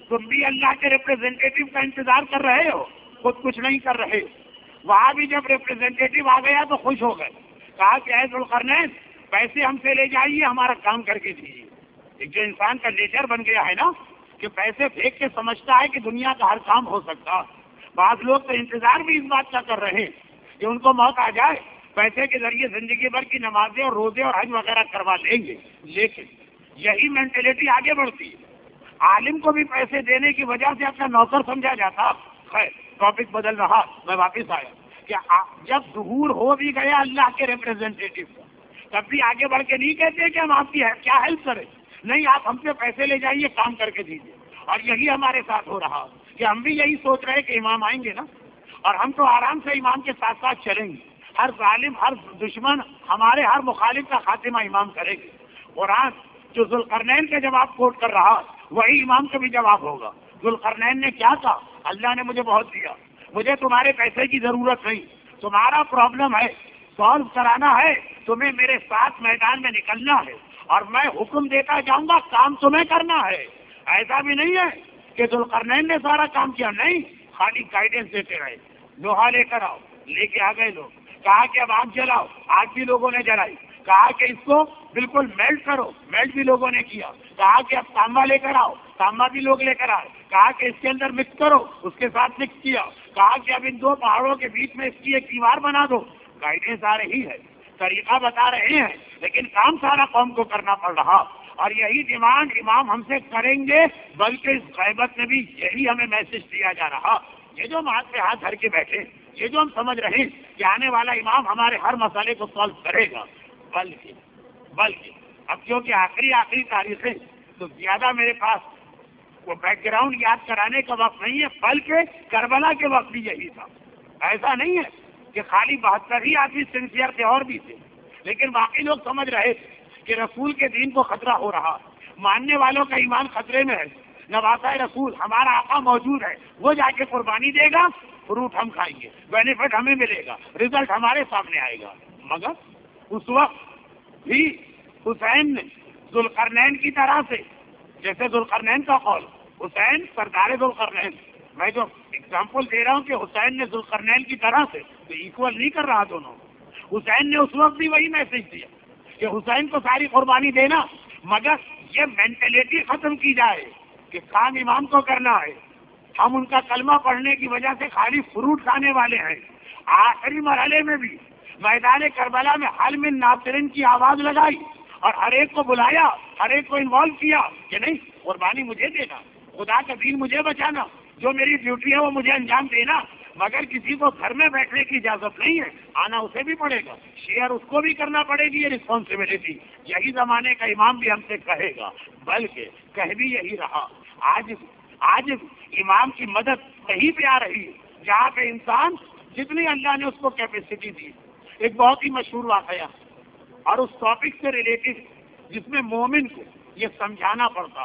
[SPEAKER 1] تم بھی اللہ کے ریپرزینٹیٹو کا انتظار کر رہے ہو، خود کچھ نہیں کر رہے۔ وہاں بھی جب ریپرزینٹیٹو آ گیا تو خوش ہو گئے، کہا کہ اے ذوالقرنین پیسے ہم سے لے جائیے، ہمارا کام کر کے دیجیے۔ ایک جو انسان کا نیچر بن گیا ہے نا کہ پیسے پھینک کے سمجھتا ہے کہ دنیا کا ہر کام ہو سکتا۔ بعض لوگ تو انتظار بھی اس بات کا کر رہے ہیں کہ ان کو موت آ جائے، پیسے کے ذریعے زندگی بھر کی نمازیں اور روزے اور حج وغیرہ کروا دیں گے۔ لیکن یہی مینٹلٹی آگے بڑھتی ہے، عالم کو بھی پیسے دینے کی وجہ سے اپنا نوکر سمجھا جاتا۔ خیر ٹاپک بدل رہا، میں واپس آیا کہ جب ظہور ہو بھی گیا اللہ کے ریپرزینٹیٹو کا، تب بھی آگے بڑھ کے نہیں کہتے کہ ہم آپ کی کیا ہیلپ کریں، نہیں آپ ہم سے پیسے لے جائیے، کام کر کے دیجیے۔ اور یہی ہمارے ساتھ ہو رہا کہ ہم بھی یہی سوچ رہے کہ امام آئیں گے نا، اور ہم تو آرام سے امام کے ساتھ ساتھ چلیں گے، ہر ظالم ہر دشمن ہمارے ہر مخالف کا خاتمہ امام کرے گے۔ قرآن جو ذوالقرنین کا جواب کوٹ کر رہا وہی امام کا بھی جواب ہوگا۔ ذوالقرنین نے کیا کہا؟ اللہ نے مجھے بہت دیا، مجھے تمہارے پیسے کی ضرورت نہیں، تمہارا پرابلم ہے سالو کرانا ہے، تمہیں میرے ساتھ میدان میں نکلنا ہے اور میں حکم دیتا جاؤں گا، کام تمہیں کرنا ہے۔ ایسا بھی نہیں ہے کہ ذوالقرنین نے سارا کام کیا، نہیں، خالی گائیڈنس دیتے رہے۔ لوہا لے کر آؤ، لے کے آ گئے لوگ، کہا کہ اب آگ جلاؤ، آگ بھی لوگوں نے جلائی، کہا کہ اس کو بالکل میلٹ کرو، میلٹ بھی لوگوں نے کیا، کہا کہ اب تانبا لے کر آؤ، تانبا بھی لوگ لے کر آئے، کہا کہ اس کے اندر مکس کرو، اس کے ساتھ مکس کیا، کہا کہ اب ان دو پہاڑوں کے بیچ میں اس کی ایک دیوار بنا دو۔ گائیڈنس آ رہی ہے، طریقہ بتا رہے ہیں، لیکن کام سارا قوم کو کرنا پڑ رہا۔ اور یہی ڈیمانڈ امام ہم سے کریں گے، بلکہ اس غیبت میں بھی یہی ہمیں میسج دیا جا رہا۔ یہ جو ہم ہاتھ پہ ہاتھ دھر کے بیٹھے، یہ جو ہم سمجھ رہے ہیں کہ آنے والا امام ہمارے ہر مسئلے کو سالو کرے گا، بلکہ بلکہ اب کیونکہ آخری آخری تاریخیں تو زیادہ میرے پاس وہ بیک گراؤنڈ یاد کرانے کا وقت نہیں ہے، بلکہ کربلا کے وقت بھی یہی تھا۔ ایسا نہیں ہے کہ خالی بہتر ہی آدمی سنسیئر تھے، اور بھی تھے، لیکن باقی لوگ سمجھ رہے کہ رسول کے دین کو خطرہ ہو رہا، ماننے والوں کا ایمان خطرے میں ہے، نواسہ رسول ہمارا آقا موجود ہے، وہ جا کے قربانی دے گا، فروٹ ہم کھائیں گے، بینیفٹ ہمیں ملے گا، ریزلٹ ہمارے سامنے آئے گا۔ مگر اس وقت بھی حسین نے ذوالقرنین کی طرح سے، جیسے ذوالقرنین کا قول، حسین سردار ذوالقرنین، میں جو اگزامپل دے رہا ہوں کہ حسین نے ذوالقرنین کی طرح سے، تو ایکول نہیں کر رہا دونوں۔ حسین نے اس وقت بھی وہی میسج دیا کہ حسین کو ساری قربانی دینا، مگر یہ مینٹلٹی ختم کی جائے کہ کام امام کو کرنا ہے، ہم ان کا کلمہ پڑھنے کی وجہ سے خالی فروٹ کھانے والے ہیں۔ آخری مرحلے میں بھی میدان کربلا میں حل من ناصرین کی آواز لگائی اور ہر ایک کو بلایا، ہر ایک کو انوالو کیا کہ نہیں، قربانی مجھے دینا، خدا کا دین مجھے بچانا، جو میری ڈیوٹی ہے وہ مجھے انجام دینا، مگر کسی کو گھر میں بیٹھنے کی اجازت نہیں ہے، آنا اسے بھی پڑے گا، شیئر اس کو بھی کرنا پڑے گی، یہ رسپانسبلٹی یہی زمانے کا امام بھی ہم سے کہے گا، بلکہ کہہ بھی یہی رہا۔ آج آج امام کی مدد کہیں پہ آ رہی ہے جہاں پہ انسان جتنی اللہ نے اس کو کیپیسٹی دی۔ ایک بہت ہی مشہور واقعہ اور اس ٹاپک سے ریلیٹڈ، جس میں مومن کو یہ سمجھانا پڑتا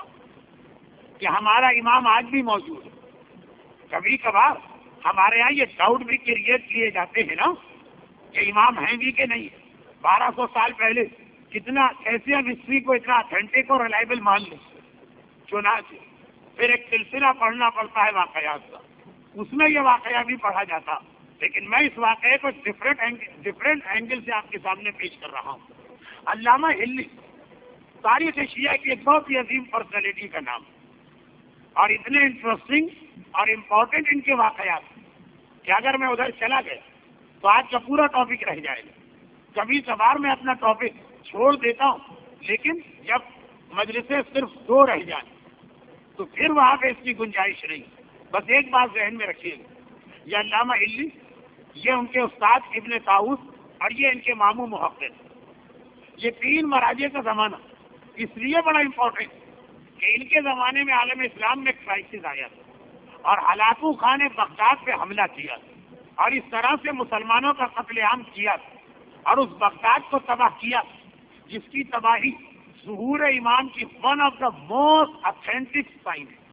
[SPEAKER 1] کہ ہمارا امام آج بھی موجود ہے۔ کبھی کبھار ہمارے یہاں یہ ڈاؤٹ بھی کریٹ کیے جاتے ہیں نا کہ امام ہیں بھی کہ نہیں۔ بارہ سو سال پہلے کتنا کیسے ہم ہسٹری کو اتنا اتھینٹک اور ریلائبل مان لیں۔ چنانچہ پھر ایک سلسلہ پڑھنا پڑتا ہے واقعات کا، اس میں یہ واقعہ بھی پڑھا جاتا، لیکن میں اس واقعے کو ڈفرینٹ ڈفرینٹ اینگل سے آپ کے سامنے پیش کر رہا ہوں۔ علامہ ہلی تاریخ شیعہ کی ایک بہت ہی عظیم پرسنالٹی کا نام، اور اتنے انٹرسٹنگ اور امپورٹنٹ ان کے واقعات کہ اگر میں ادھر چلا گیا تو آج کا پورا ٹاپک رہ جائے گا۔ کبھی کبھار میں اپنا ٹاپک چھوڑ دیتا ہوں، لیکن جب مجلسیں صرف دو رہ جائیں تو پھر وہاں پہ اس کی گنجائش نہیں۔ بس ایک بات ذہن میں رکھیے گا، یہ علامہ ہلی، یہ ان کے استاد ابن طاؤس اور یہ ان کے ماموں محقق، یہ تین مراجع کا زمانہ اس لیے بڑا امپورٹنٹ کہ ان کے زمانے میں عالم اسلام میں ایک کرائسس آیا تھا اور ہلاکو خان نے بغداد پہ حملہ کیا اور اس طرح سے مسلمانوں کا قتل عام کیا اور اس بغداد کو تباہ کیا، جس کی تباہی ظہور امام کی one of the most authentic sign ہے۔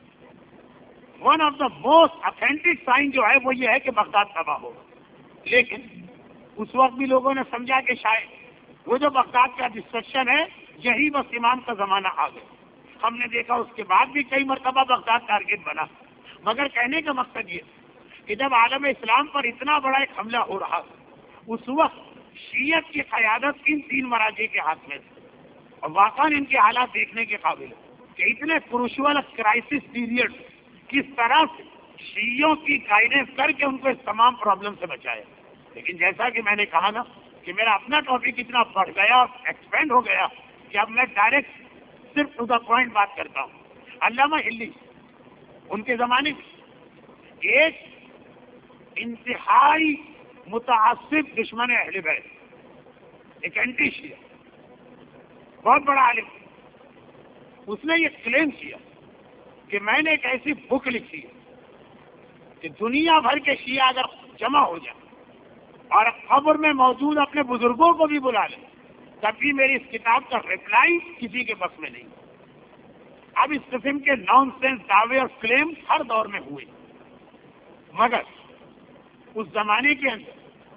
[SPEAKER 1] One of the most authentic sign جو ہے وہ یہ ہے کہ بغداد تباہ ہوگا، لیکن اس وقت بھی لوگوں نے سمجھا کہ شاید وہ جو بغداد کا ڈسٹرکشن ہے یہی بس امام کا زمانہ آ گیا۔ ہم نے دیکھا اس کے بعد بھی کئی مرتبہ بغداد ٹارگیٹ بنا. مگر کہنے کا مقصد یہ کہ جب عالم اسلام پر اتنا بڑا ایک حملہ ہو رہا اس وقت شیعت کی قیادت ان تین مراجع کے ہاتھ میں تھی اور واقعاً ان کے حالات دیکھنے کے قابل ہے کہ اتنے کروشل کرائسس پیریڈ کس طرح سے شیعوں کی گائیڈنس کر کے ان کو اس تمام پرابلم سے بچایا. لیکن جیسا کہ میں نے کہا نا کہ میرا اپنا ٹاپک اتنا بڑھ گیا ایکسپینڈ ہو گیا کہ اب میں ڈائریکٹ صرف ٹو دا پوائنٹ بات کرتا ہوں. علامہ ہلی ان کے زمانے میں ایک انتہائی متعصب دشمن اہل بیت, ایک اینٹی شیعہ, بہت بڑا عالم, اس نے یہ کلیم کیا کہ میں نے ایک ایسی بک لکھی ہے کہ دنیا بھر کے شیعہ اگر جمع ہو جائیں اور قبر میں موجود اپنے بزرگوں کو بھی بلا لیں تب بھی میری اس کتاب کا ریپلائی کسی کے بس میں نہیں. اب اس قسم کے نان سینس دعوے اور کلیم ہر دور میں ہوئے, مگر اس زمانے کے اندر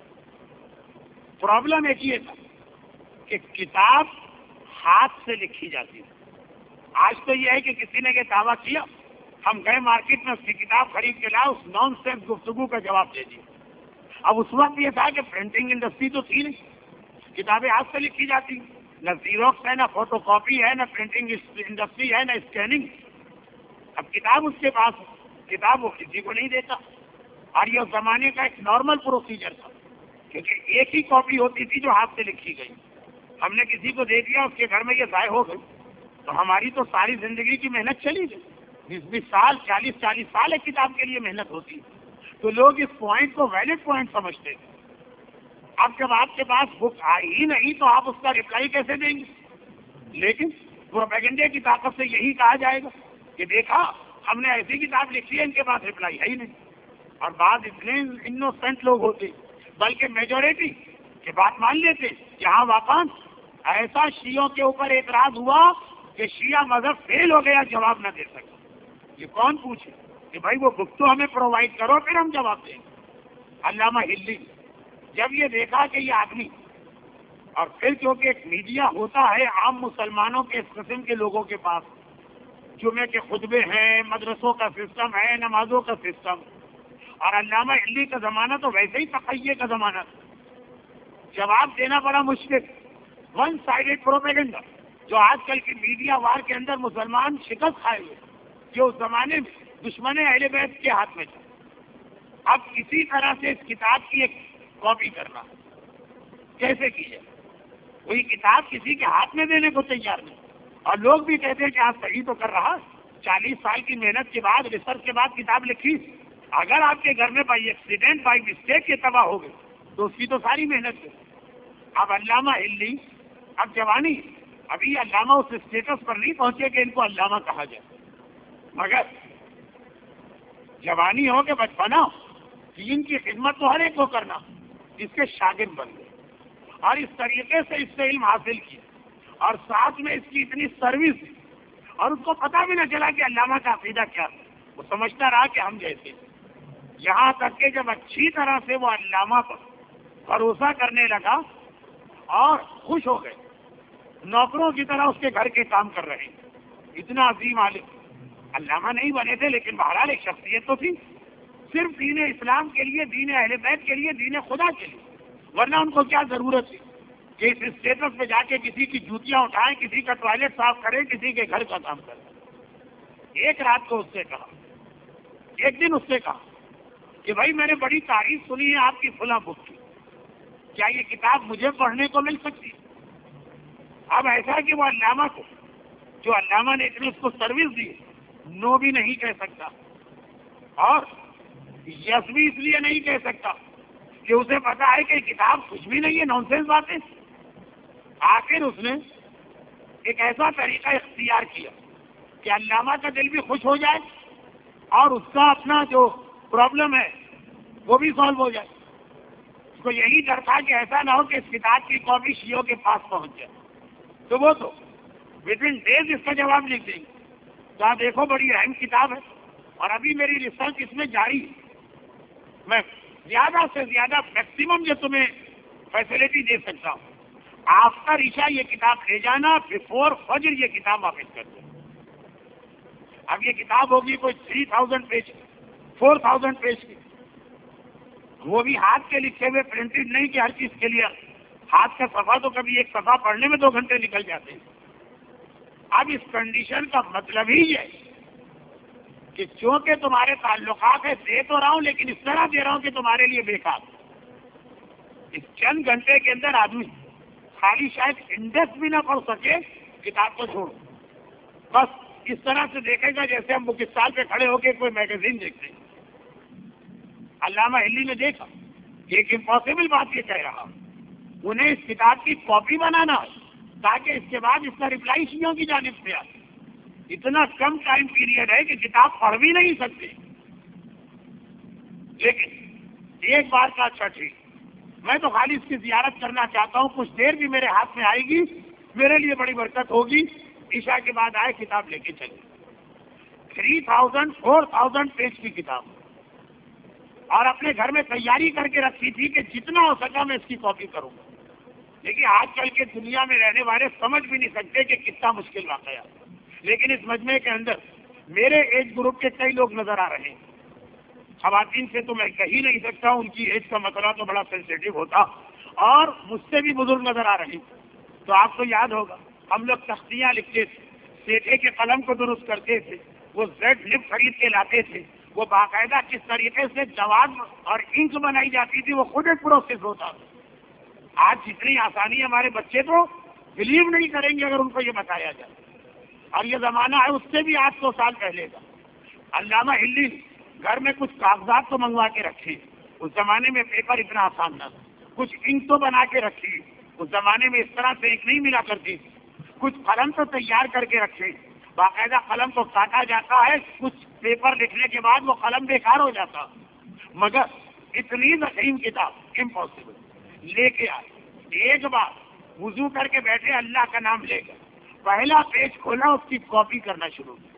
[SPEAKER 1] پرابلم ایک یہ تھا کہ کتاب ہاتھ سے لکھی جاتی ہے. آج تو یہ ہے کہ کسی نے یہ دعویٰ کیا, ہم گئے مارکیٹ میں اس کی کتاب خرید کے لائے, اس نان سینس گفتگو کا جواب دے دیا. اب اس وقت یہ تھا کہ پرنٹنگ انڈسٹری تو تھی نہیں, کتابیں ہاتھ سے لکھی جاتی, نہ زیروکس ہے, نہ فوٹو کاپی ہے, نہ پرنٹنگ انڈسٹری ہے, نہ اسکیننگ. اب کتاب اس کے پاس, کتاب وہ کسی کو نہیں دیتا. اور یہ اس زمانے کا ایک نارمل پروسیجر تھا کیونکہ ایک ہی کاپی ہوتی تھی جو ہاتھ سے لکھی گئی. ہم نے کسی کو دے دیا, اس کے گھر میں یہ ضائع ہو گئی, تو ہماری تو ساری زندگی کی محنت چلی گئی. بیس بیس سال چالیس چالیس سال ایک کتاب کے لیے محنت ہوتی ہے, تو لوگ اس پوائنٹ کو ویلڈ پوائنٹ سمجھتے ہیں. اب جب آپ کے پاس بک آئی ہی نہیں تو آپ اس کا ریپلائی کیسے دیں گے؟ لیکن پروپیگنڈے کی طاقت سے یہی کہا جائے گا کہ دیکھا ہم نے ایسی کتاب لکھی ہے, ان کے پاس ریپلائی ہے ہی نہیں. اور بعض اتنے انوسینٹ لوگ ہوتے, بلکہ میجورٹی کی بات مان لیتے کہ ہاں واقعا ایسا شیعوں کے اوپر اعتراض ہوا کہ شیعہ مذہب فیل ہو گیا, جواب نہ دے سکا. یہ کون پوچھے کہ بھائی وہ بک تو ہمیں پرووائڈ کرو پھر ہم جواب دیں گے. علامہ ہلی جب یہ دیکھا کہ یہ آدمی, اور پھر کیونکہ ایک میڈیا ہوتا ہے عام مسلمانوں کے اس قسم کے لوگوں کے پاس, جمعے کے خطبے ہیں, مدرسوں کا سسٹم ہے, نمازوں کا سسٹم, اور علامہ ہلی کا زمانہ تو ویسے ہی تقیہ کا زمانہ تھا. جواب دینا بڑا مشکل, ون سائیڈڈ پروپیگنڈا جو آج کل کی میڈیا وار کے اندر مسلمان شکست کھائے ہوئے, جو اس زمانے میں دشمن اہل بیت کے ہاتھ میں تھا. اب کسی طرح سے اس کتاب کی ایک کاپی کرنا کیسے کی جائے؟ کوئی کتاب کسی کے ہاتھ میں دینے کو تیار نہیں, اور لوگ بھی کہتے ہیں کہ آپ صحیح تو کر رہا, چالیس سال کی محنت کے بعد, ریسرچ کے بعد کتاب لکھی. اگر آپ کے گھر میں بائی ایکسیڈنٹ, بائی مسٹیک یہ تباہ ہو گئے تو اس کی تو ساری محنت ہے. اب علامہ ہلی اب جوانی, ابھی علامہ اس اسٹیٹس پر نہیں پہنچے کہ ان کو علامہ کہا جائے, مگر جوانی ہو کہ بچپنا ہو, دین کی خدمت تو ہر ایک کو کرنا. اس کے شاگرد بن گئے اور اس طریقے سے اس سے علم حاصل کیا, اور ساتھ میں اس کی اتنی سروس دی, اور اس کو پتہ بھی نہ چلا کہ علامہ کا عقیدہ کیا تھا. وہ سمجھتا رہا کہ ہم جیسے, یہاں تک کہ جب اچھی طرح سے وہ علامہ پر بھروسہ کرنے لگا اور خوش ہو گئے, نوکروں کی طرح اس کے گھر کے کام کر رہے ہیں. اتنا عظیم عالم, علامہ نہیں بنے تھے لیکن بہرحال ایک شخصیت تو تھی, صرف دین اسلام کے لیے, دین اہل بیت کے لیے, دین خدا کے لیے. ورنہ ان کو کیا ضرورت تھی کہ اس اسٹیٹس پہ جا کے کسی کی جوتیاں اٹھائیں, کسی کا ٹوائلٹ صاف کریں, کسی کے گھر کا کام کریں. ایک رات کو اس سے کہا, ایک دن اس سے کہا کہ بھائی میں نے بڑی تعریف سنی ہے آپ کی فلاں بک کی, کیا یہ کتاب مجھے پڑھنے کو مل سکتی؟ اب ایسا کہ وہ علامہ کو, جو علامہ نے اتنی اس کو سروس دی, نو بھی نہیں کہہ سکتا, اور یس بھی اس لیے نہیں کہہ سکتا کہ اسے پتا ہے کہ کتاب کچھ بھی نہیں ہے, نان سینس باتیں. آخر اس نے ایک ایسا طریقہ اختیار کیا کہ علامہ کا دل بھی خوش ہو جائے اور اس کا اپنا جو پرابلم ہے وہ بھی سالو ہو جائے. اس کو یہی ڈر تھا کہ ایسا نہ ہو کہ اس کتاب کی کاپی شیعوں کے پاس پہنچ جائے, تو وہ تو ود ان ڈیز اس کا جواب لکھ دیں گے. تو آپ دیکھو بڑی اہم کتاب ہے, اور ابھی میری ریسرچ اس میں جاری ہے. میں زیادہ سے زیادہ میکسیمم جو تمہیں فیسلٹی دے سکتا ہوں, آفٹر عشاء یہ کتاب لے جانا, بفور فجر یہ کتاب واپس کر دو. اب یہ کتاب ہوگی کوئی three thousand page four thousand page کی، وہ بھی ہاتھ کے لکھے ہوئے پرنٹڈ نہیں کہ ہر چیز کے لیے ہاتھ کا صفحہ تو کبھی ایک صفحہ پڑھنے میں دو گھنٹے نکل جاتے ہیں۔ اب اس کنڈیشن کا مطلب ہی یہ کہ چونکہ تمہارے تعلقات ہے دے تو رہا ہوں لیکن اس طرح دے رہا ہوں کہ تمہارے لیے بیکار۔ اس چند گھنٹے کے اندر آدمی خالی شاید انڈیکس بھی نہ پڑھ سکے، کتاب کو چھوڑو، بس اس طرح سے دیکھے گا جیسے ہم بک اسٹال پہ کھڑے ہو کے کوئی میگزین دیکھتے ہیں۔ علامہ ہلی نے دیکھا ایک امپاسبل بات یہ کہہ رہا، انہیں اس کتاب کی کاپی بنانا تاکہ اس کے بعد اس کا رپلائی شیعوں کی جانب سے آئے۔ اتنا کم ٹائم پیریڈ ہے کہ کتاب پڑھ بھی نہیں سکتے، لیکن ایک بار کا اچھا ٹھیک، میں تو خالی اس کی زیارت کرنا چاہتا ہوں، کچھ دیر بھی میرے ہاتھ میں آئے گی میرے لیے بڑی برکت ہوگی، عشاء کے بعد آئے کتاب لے کے چلے۔ Three thousand four thousand page کی کتاب، اور اپنے گھر میں تیاری کر کے رکھی تھی کہ جتنا ہو سکا میں اس کی کاپی کروں گا، لیکن آج کل کے دنیا میں رہنے والے سمجھ بھی نہیں سکتے کہ کتنا مشکل واقعہ، لیکن اس مجمع کے اندر میرے ایج گروپ کے کئی لوگ نظر آ رہے ہیں۔ خواتین سے تو میں کہہ ہی نہیں سکتا، ان کی ایج کا مسئلہ تو بڑا سینسیٹیو ہوتا، اور مجھ سے بھی بزرگ نظر آ رہے ہیں۔ تو آپ کو یاد ہوگا ہم لوگ تختیاں لکھتے تھے، سیٹھے کے قلم کو درست کرتے تھے، وہ زیڈ لپ خرید کے لاتے تھے، وہ باقاعدہ کس طریقے سے جواب اور انک بنائی جاتی تھی وہ خود ایک پروسیس ہوتا تھا۔ آج جتنی آسانی ہمارے بچے تو بلیو نہیں کریں گے اگر ان کو یہ بتایا جائے، اور یہ زمانہ ہے اس سے بھی آٹھ سو سال پہلے کا۔ علامہ ہلی گھر میں کچھ کاغذات تو منگوا کے رکھی، اس زمانے میں پیپر اتنا آسان نہ تھا، کچھ انک تو بنا کے رکھی، اس زمانے میں اس طرح سے انک نہیں ملا کرتی، کچھ قلم تو تیار کر کے رکھے، باقاعدہ قلم کو کاٹا جاتا ہے، کچھ پیپر لکھنے کے بعد وہ قلم بیکار ہو جاتا، مگر اتنی ضخیم کتاب امپاسبل لے کے آئے۔ ایک بار وضو کر کے بیٹھے، اللہ کا نام لے کر پہلا پیج کھولا، اس کی کاپی کرنا شروع کیا۔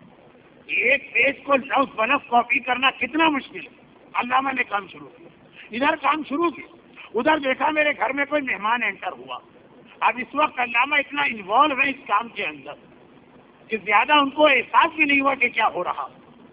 [SPEAKER 1] ایک پیج کو لفظ بلفظ کاپی کرنا کتنا مشکل ہے، علامہ نے کام شروع کیا، ادھر کام شروع کیا، ادھر دیکھا میرے گھر میں کوئی مہمان انٹر ہوا۔ اب اس وقت علامہ اتنا انوالو ہے اس کام کے اندر کہ زیادہ ان کو احساس بھی نہیں ہوا کہ کیا ہو رہا۔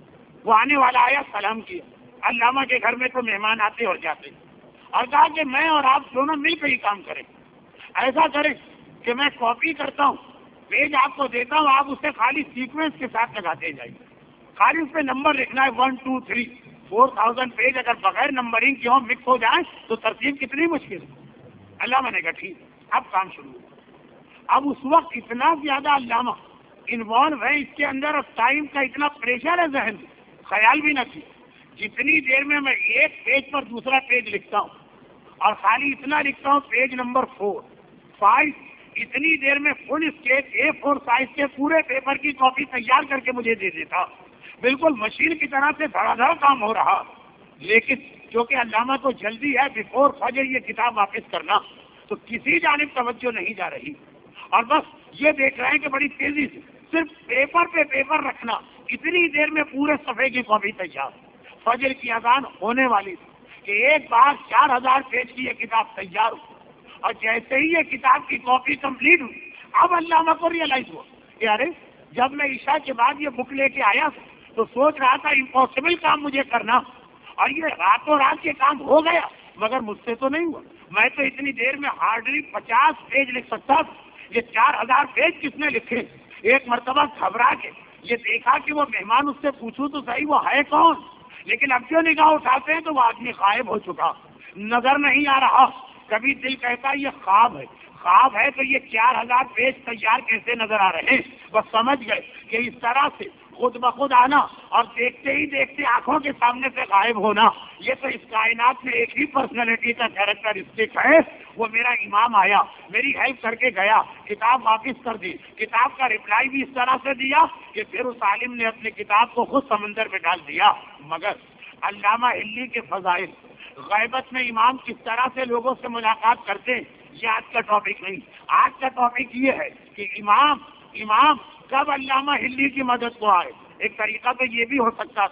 [SPEAKER 1] وہ آنے والا آیا، سلام کیا، علامہ کے گھر میں تو مہمان آتے ہو جاتے، اور کہا کہ میں اور آپ دونوں مل کر ہی کام کریں، ایسا کریں کہ میں کاپی کرتا ہوں، پیج آپ کو دیتا ہوں، آپ اسے خالی سیکوینس کے ساتھ لگاتے جائیے، خالی اس پہ نمبر لکھنا ہے one two three four thousand page اگر بغیر نمبرنگ کے ہوں مکس ہو جائیں تو ترتیب کتنی مشکل ہے۔ علامہ نے کہا ٹھیک، اب کام شروع ہوا۔ اب اس وقت اتنا زیادہ علامہ انوالو ہے اس کے اندر، اور ٹائم کا اتنا پریشر ہے ذہن میں، خیال بھی نہ کیا جتنی دیر میں میں ایک پیج پر دوسرا پیج لکھتا ہوں، اور خالی اتنا لکھتا ہوں پیج نمبر فور فائیو، اتنی دیر میں full sketch A four size کے پورے پیپر کی کاپی تیار کر کے مجھے دے دیتا، بالکل مشین کی طرح سے دھڑا دھڑ کام ہو رہا۔ لیکن کیونکہ علامہ کو جلدی ہے بیفور فجر یہ کتاب واپس کرنا، تو کسی جانب توجہ نہیں جا رہی، اور بس یہ دیکھ رہے ہیں کہ بڑی تیزی سے صرف پیپر پہ پیپر رکھنا، اتنی دیر میں پورے صفحے کی کاپی تیار۔ فجر کی اذان ہونے والی تھی کہ ایک بار چار ہزار پیج کی یہ کتاب تیار ہو، اور جیسے ہی یہ کتاب کی کاپی کمپلیٹ ہوئی، اب علامہ کو ریئلائز ہوا کہ ارے جب میں عشاء کے بعد یہ بک لے کے آیا تو سوچ رہا تھا امپاسبل کام مجھے کرنا، اور یہ راتوں رات کے کام ہو گیا، مگر مجھ سے تو نہیں ہوا۔ میں تو اتنی دیر میں ہارڈلی پچاس پیج لکھ سکتا تھا، یہ چار ہزار پیج کس نے لکھے؟ ایک مرتبہ گھبرا کے یہ دیکھا کہ وہ مہمان، اس سے پوچھوں تو صحیح وہ ہے کون، لیکن اب جو نگاہ اٹھاتے ہیں تو وہ آدمی غائب ہو چکا، نظر نہیں آ رہا۔ کبھی دل کہتا ہے یہ خواب ہے، خواب ہے تو یہ چار ہزار پیج تیار کیسے نظر آ رہے ہیں؟ بس سمجھ گئے کہ اس طرح سے خود بخود آنا اور دیکھتے ہی دیکھتے آنکھوں کے سامنے سے غائب ہونا، یہ تو اس کائنات میں ایک ہی پرسنالٹی کا کیریکٹرسٹک ہے۔ وہ میرا امام آیا، میری ہیلپ کر کے گیا، کتاب واپس کر دی، کتاب کا رپلائی بھی اس طرح سے دیا کہ پھر اس عالم نے اپنی کتاب کو خود سمندر میں ڈال دیا۔ مگر علامہ ہلی کے فضائل، غیبت میں امام کس طرح سے لوگوں سے ملاقات کرتے ہیں، یہ آج کا ٹاپک نہیں۔ آج کا ٹاپک یہ ہے کہ امام امام کب علامہ ہلی کی مدد کو آئے۔ ایک طریقہ تو یہ بھی ہو سکتا تھا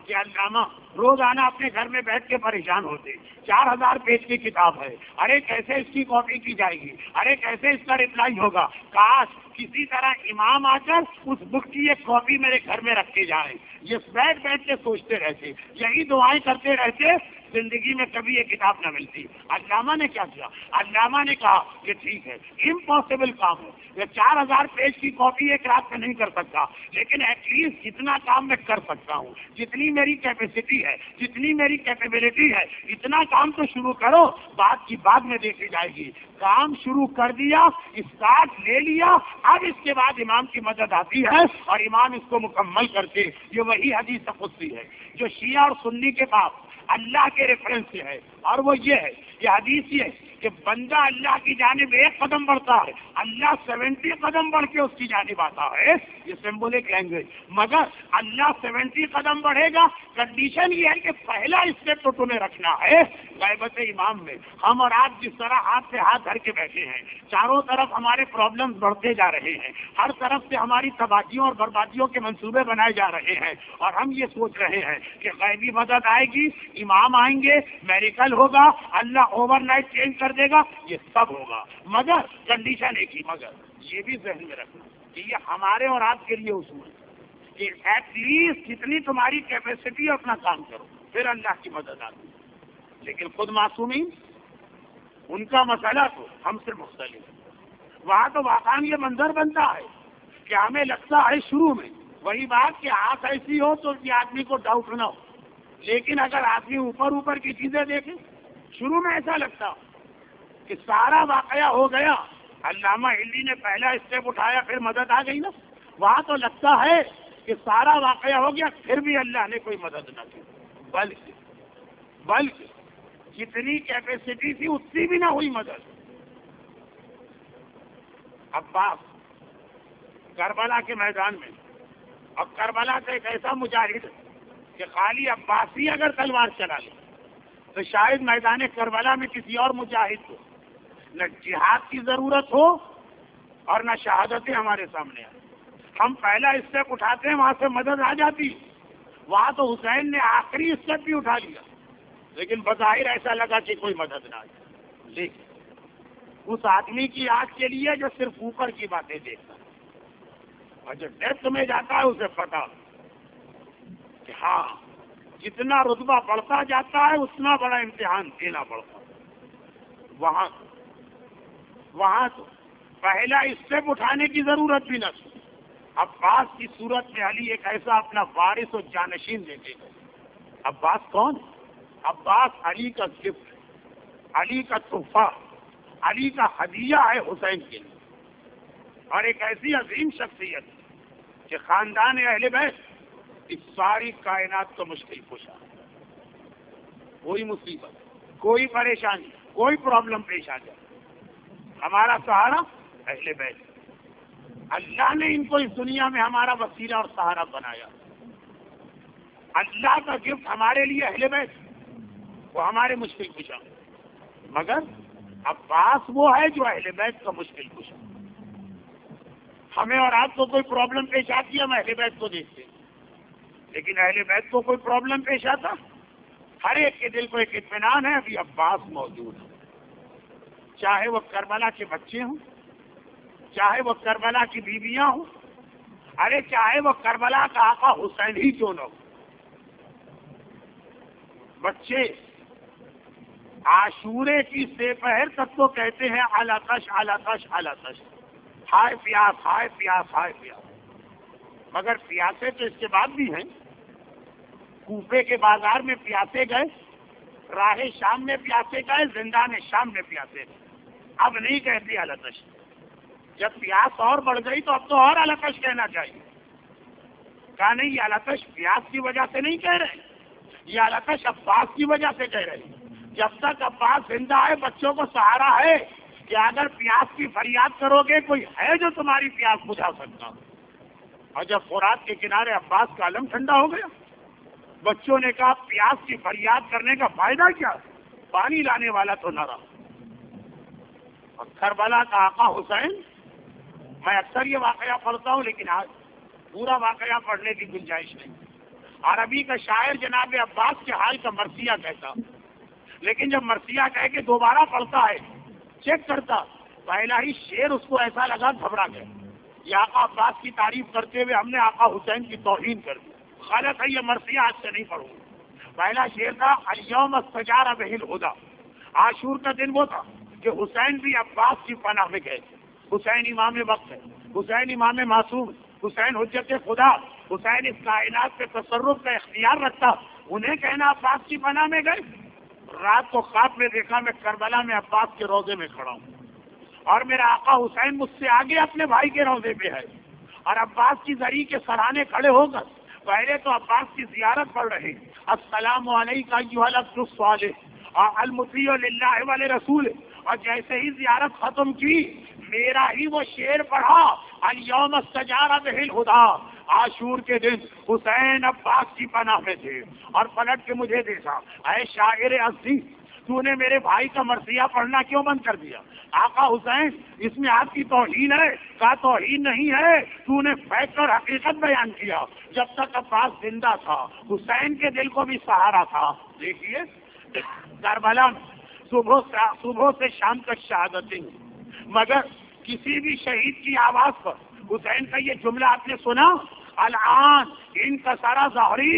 [SPEAKER 1] کہ علامہ روزانہ اپنے گھر میں بیٹھ کے پریشان ہوتے، چار ہزار پیج کی کتاب ہے، ارے کیسے اس کی کاپی کی جائے گی، ارے کیسے اس کا رپلائی ہوگا، کاش کسی طرح امام آ کر اس بک کی ایک کاپی میرے گھر میں رکھ کے جائیں۔ یہ بیٹھ بیٹھ کے سوچتے رہتے، یہی دعائیں کرتے رہتے، زندگی میں کبھی یہ کتاب نہ ملتی۔ علامہ نے کیا کیا؟ علامہ نے کہا کہ ٹھیک ہے، امپاسبل کام ہے، یہ چار ہزار پیج کی کاپی ایک رات میں نہیں کر سکتا، لیکن ایٹ لیسٹ جتنا کام میں کر سکتا ہوں، جتنی میری کیپیسٹی ہے، جتنی میری کیپیبلٹی ہے، اتنا کام تو شروع کرو، بات کی بعد میں دیکھی جائے گی۔ کام شروع کر دیا، اسٹارٹ لے لیا، اب اس کے بعد امام کی مدد آتی ہے اور امام اس کو مکمل کرتے۔ یہ وہی حدیث قدسی ہے جو شیعہ اور سنی کے پاس اللہ کے ریفرنس سے ہے، اور وہ یہ ہے، یہ حدیث یہ ہے کہ بندہ اللہ کی جانب ایک قدم بڑھتا ہے، اللہ سیونٹی قدم بڑھ کے اس کی جانب آتا ہے۔ یہ سمبولک لینگویج، مگر اللہ سیونٹی قدم بڑھے گا، کنڈیشن یہ ہے کہ پہلا اسٹیپ تو تمہیں رکھنا ہے غیبت امام میں۔ ہم اور آپ جس طرح ہاتھ سے ہاتھ دھر کے بیٹھے ہیں، چاروں طرف ہمارے پرابلمز بڑھتے جا رہے ہیں، ہر طرف سے ہماری تباہیوں اور بربادیوں کے منصوبے بنائے جا رہے ہیں، اور ہم یہ سوچ رہے ہیں کہ غیبی مدد آئے گی، امام آئیں گے، میریکل ہوگا، اللہ اوور نائٹ چینج کر دے گا، یہ سب ہوگا، مگر کنڈیشن ایک ہی، مگر یہ بھی ذہن میں رکھنا کہ یہ ہمارے اور آپ کے لیے اصول ہے کہ ایٹ لیسٹ جتنی تمہاری کیپیسٹی ہے اپنا کام کرو، پھر اللہ کی مدد آتی ہے۔ لیکن خود معصومین، ان کا مسئلہ تو ہم سے مختلف ہے۔ وہاں تو واقعی یہ منظر بنتا ہے کہ ہمیں لگتا ہے شروع میں وہی بات کہ آنکھ ایسی ہو تو کہ آدمی کو ڈاؤٹ نہ ہو، لیکن اگر آدمی اوپر اوپر کی چیزیں دیکھے، شروع میں ایسا لگتا کہ سارا واقعہ ہو گیا، علامہ ہلی نے پہلا اسٹیپ اٹھایا پھر مدد آ گئی نا، وہاں تو لگتا ہے کہ سارا واقعہ ہو گیا پھر بھی اللہ نے کوئی مدد نہ کی، بلکہ بلکہ جتنی کیپیسٹی تھی اتنی بھی نہ ہوئی مدد۔ عباس کربلا کے میدان میں، اب کربلا کا ایک ایسا مجاہد کہ خالی عباسی اگر تلوار چلا لے تو شاید میدان کربلا میں کسی اور مجاہد کو نہ جہاد کی ضرورت ہو اور نہ شہادتیں ہمارے سامنے آئیں۔ ہم پہلا اسٹیپ اٹھاتے ہیں، وہاں سے مدد آ جاتی، وہاں تو حسین نے آخری اسٹیپ بھی اٹھا لیا، لیکن بظاہر ایسا لگا کہ کوئی مدد نہ آئی۔ لیکن اس آدمی کی آنکھ کے لیے جو صرف اوپر کی باتیں دیکھتا ہے اور جو ڈیپتھ میں جاتا ہے اسے پتا کہ ہاں جتنا رتبہ بڑھتا جاتا ہے اتنا بڑا امتحان دینا پڑتا ہے۔ وہاں وہاں تو پہلا اسٹیپ اٹھانے کی ضرورت بھی نہ تھی۔ عباس کی صورت میں علی ایک ایسا اپنا وارث و جانشین دیتے گئے۔ عباس کون؟ عباس علی کا گفٹ، علی کا تحفہ، علی کا ہدیہ ہے حسین کے لیے، اور ایک ایسی عظیم شخصیت کہ خاندان اہل بیت اس ساری کائنات کو مشکل کشا، کوئی مصیبت، کوئی پریشانی، کوئی پرابلم پیش آ جائے، ہمارا سہارا اہل بیت۔ اللہ نے ان کو اس دنیا میں ہمارا وسیلہ اور سہارا بنایا۔ اللہ کا گفٹ ہمارے لیے اہل بیت، وہ ہمارے مشکل کشا، مگر عباس وہ ہے جو اہل بیت کا مشکل کشا۔ ہمیں اور آپ کو کوئی پرابلم پیش آتی ہے، ہم اہل بیت کو دیکھتے ہیں، لیکن اہل بیت کو کوئی پرابلم پیش آتا، ہر ایک کے دل کو ایک اطمینان ہے، ابھی عباس موجود ہے، چاہے وہ کربلا کے بچے ہوں، چاہے وہ کربلا کی بیویاں ہوں، ارے چاہے وہ کربلا کا آقا حسین ہی کیوں نہ ہو۔ بچے عاشورے کی سپہر تک تو کہتے ہیں علاتش علاتش علاتش، ہائے پیاس ہائے پیاس ہائے پیاس، مگر پیاسے تو اس کے بعد بھی ہیں۔ کوفے کے بازار میں پیاسے گئے، راہ شام میں پیاسے گئے، زندان شام میں پیاسے گئے، اب نہیں کہتے علاتش۔ جب پیاس اور بڑھ گئی تو اب تو اور علاتش کہنا چاہیے۔ کہا نہیں، یہ علاتش پیاس کی وجہ سے نہیں کہہ رہے، یہ علاتش عباس کی وجہ سے کہہ رہے ہیں۔ جب تک عباس زندہ ہے بچوں کو سہارا ہے کہ اگر پیاس کی فریاد کرو گے کوئی ہے جو تمہاری پیاس بجھا سکتا، اور جب فرات کے کنارے عباس کا علم ٹھنڈا ہو گیا، بچوں نے کہا پیاس کی فریاد کرنے کا فائدہ کیا، پانی لانے والا تو نہ رہا۔ اور کربلا کا آقا حسین، میں اکثر یہ واقعہ پڑھتا ہوں لیکن آج پورا واقعہ پڑھنے کی گنجائش نہیں۔ عربی کا شاعر جناب عباس کے حال کا مرثیہ کہتا، لیکن جب مرثیہ کہہ کے دوبارہ پڑھتا ہے، چیک کرتا، پہلا ہی شعر اس کو ایسا لگا گھبرا گیا، یہ آقا عباس کی تعریف کرتے ہوئے ہم نے آقا حسین کی توہین کر دی، غلط ہے، یہ مرثیہ آج سے نہیں پڑھوں گا۔ پہلا شعر تھا الیوم استجار بہ الہدی، عاشور کا دن وہ تھا کہ حسین بھی عباس کی پناہ میں گئے، حسین امام وقت ہے، حسین امام معصوم، حسین حجت خدا، حسین اس کائنات پہ تصرف کا اختیار رکھتا، انہیں کہنا عباس کی پناہ میں گئے۔ رات کو خواب میں دیکھا میں کربلا میں عباس کے روضے میں کھڑا ہوں اور میرا آقا حسین مجھ سے آگے اپنے بھائی کے روضے پہ ہے، اور عباس کی زری کے سرانے کھڑے ہو کر پہلے تو عباس کی زیارت پڑھ رہے، السلام علیکم ایھا العبد الصالح المطیع للہ ولرسولہ، اور جیسے ہی زیارت ختم کی میرا ہی وہ شعر پڑھا، الیوم استجار بہ الہدی، عاشور کے دن حسین عباس کی پناہ میں تھے، اور پلٹ کے مجھے دیکھا، اے شاعر ازدی، تو نے میرے بھائی کا مرثیہ پڑھنا کیوں بند کر دیا؟ آقا حسین اس میں آپ کی توہین ہے؟ کہا توہین نہیں ہے، تو نے فیکٹ اور حقیقت بیان کیا، جب تک عباس زندہ تھا حسین کے دل کو بھی سہارا تھا۔ دیکھیے کربلا میں صبح سے صبح سے شام تک شہادتیں، مگر کسی بھی شہید کی آواز پر حسین کا یہ جملہ آپ نے سنا، الان ان کا سارا ظہری،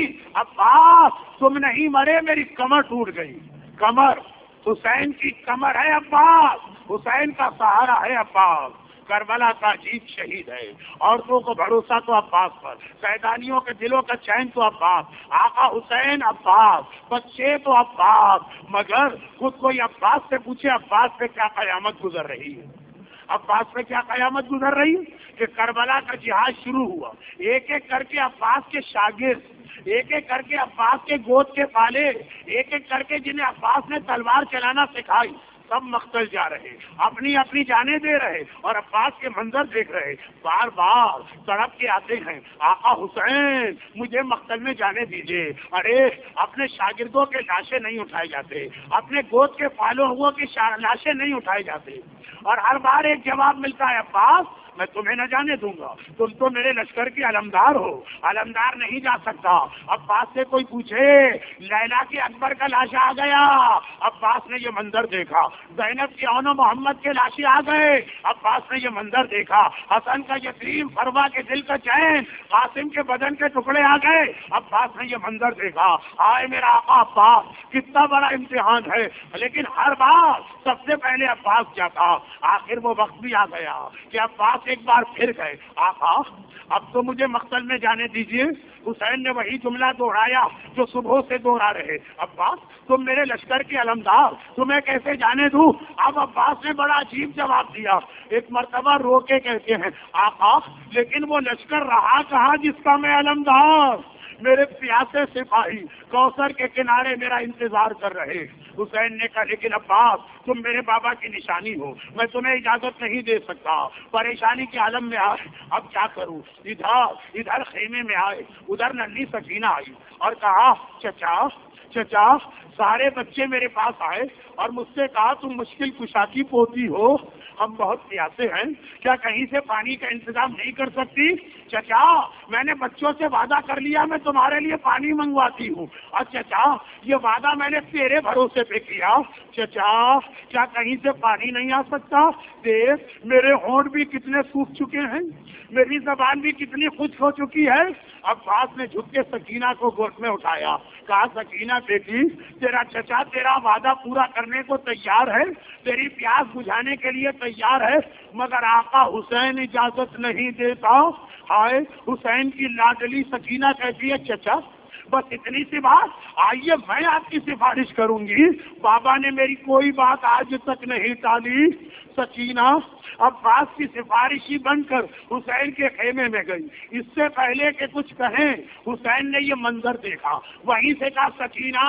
[SPEAKER 1] عباس تم نہیں مرے، میری کمر ٹوٹ گئی، کمر حسین کی کمر ہے عباس، حسین کا سہارا ہے عباس، کربلا کا عجیب شہید ہے، عورتوں کو بھروسہ تو عباس پر، سیدانیوں کے دلوں کا چین تو عباس، آقا حسین عباس، بچے تو عباس، مگر خود کوئی عباس سے پوچھے عباس پہ کیا قیامت گزر رہی ہے؟ عباس پہ کیا قیامت گزر رہی کہ کربلا کا جہاد شروع ہوا، ایک ایک کر کے عباس کے شاگرد، ایک ایک کر کے عباس کے گود کے پالے، ایک ایک کر کے جنہیں عباس نے تلوار چلانا سکھائی، سب مقتل جا رہے، اپنی اپنی جانیں دے رہے، اور عباس کے منظر دیکھ رہے، بار بار تڑپ کے آتے ہیں، آقا حسین مجھے مقتل میں جانے دیجیے، ارے اپنے شاگردوں کے لاشیں نہیں اٹھائے جاتے، اپنے گود کے پالوں ہوا کی لاشیں نہیں اٹھائے جاتے، اور ہر بار ایک جواب ملتا ہے، عباس میں تمہیں نہ جانے دوں گا، تم تو میرے لشکر کی علمدار ہو، علمدار نہیں جا سکتا۔ عباس سے کوئی پوچھے لیلا کے اکبر کا لاشا آ گیا، عباس نے یہ منظر دیکھا، زینب کے اون و محمد کے لاشیں آ گئے، عباس نے یہ منظر دیکھا، حسن کا یتیم، فروا کے دل کا چین، قاسم کے بدن کے ٹکڑے آ گئے، عباس نے یہ منظر دیکھا، آئے میرا آقا عباس کتنا بڑا امتحان ہے، لیکن ہر بار سب سے پہلے عباس کیا تھا، آخر وہ وقت بھی آ گیا کہ عباس ایک بار پھر گئے، آقا اب تو مجھے مقتل میں جانے دیجیے۔ حسین نے وہی جملہ دوہرایا جو صبح سے دوہرا رہے، عباس تم میرے لشکر کے علمدار، تمہیں کیسے جانے دوں؟ اب عباس نے بڑا عجیب جواب دیا، ایک مرتبہ رو کے کہتے ہیں، آقا لیکن وہ لشکر رہا کہاں جس کا میں علمدار، میرے پیاسے سپاہی کوثر کے کنارے میرا انتظار کر رہے۔ حسین نے کہا لیکن عباس تم میرے بابا کی نشانی ہو، میں تمہیں اجازت نہیں دے سکتا، پریشانی کے عالم میں آئے، اب کیا کروں؟ ادھر ادھر خیمے میں آئے، ادھر ننھی سکینہ آئی اور کہا چچا چچا سارے بچے میرے پاس آئے اور مجھ سے کہا تم مشکل کشا کی پوتی ہو، ہم بہت پیاسے ہیں، کیا کہیں سے پانی کا انتظام نہیں کر سکتی؟ چچا میں نے بچوں سے وعدہ کر لیا میں تمہارے لیے پانی منگواتی ہوں، اور چچا یہ وعدہ میں نے تیرے بھروسے پہ کیا، چچا کیا کہیں سے پانی نہیں آ سکتا؟ دیکھ میرے ہونٹ بھی کتنے سوکھ چکے ہیں، میری زبان بھی کتنی خشک ہو چکی ہے۔ عباس نے جھک کے سکینہ کو گود میں اٹھایا، کہا سکینہ بیٹی تیرا چچا تیرا وعدہ پورا کرنے کو تیار ہے، تیری پیاس بجھانے کے لیے تیار ہے، مگر آقا حسین اجازت نہیں دیتا۔ ہائے حسین کی لاڈلی سکینہ کہتی ہے چچا بس اتنی سی بات، آئیے میں آپ کی سفارش کروں گی، بابا نے میری کوئی بات آج تک نہیں ٹالی۔ سکینہ عباس کی سفارشی بن کر حسین کے خیمے میں گئی، اس سے پہلے کہ کچھ کہیں حسین نے یہ منظر دیکھا، وہیں سے کہا سکینہ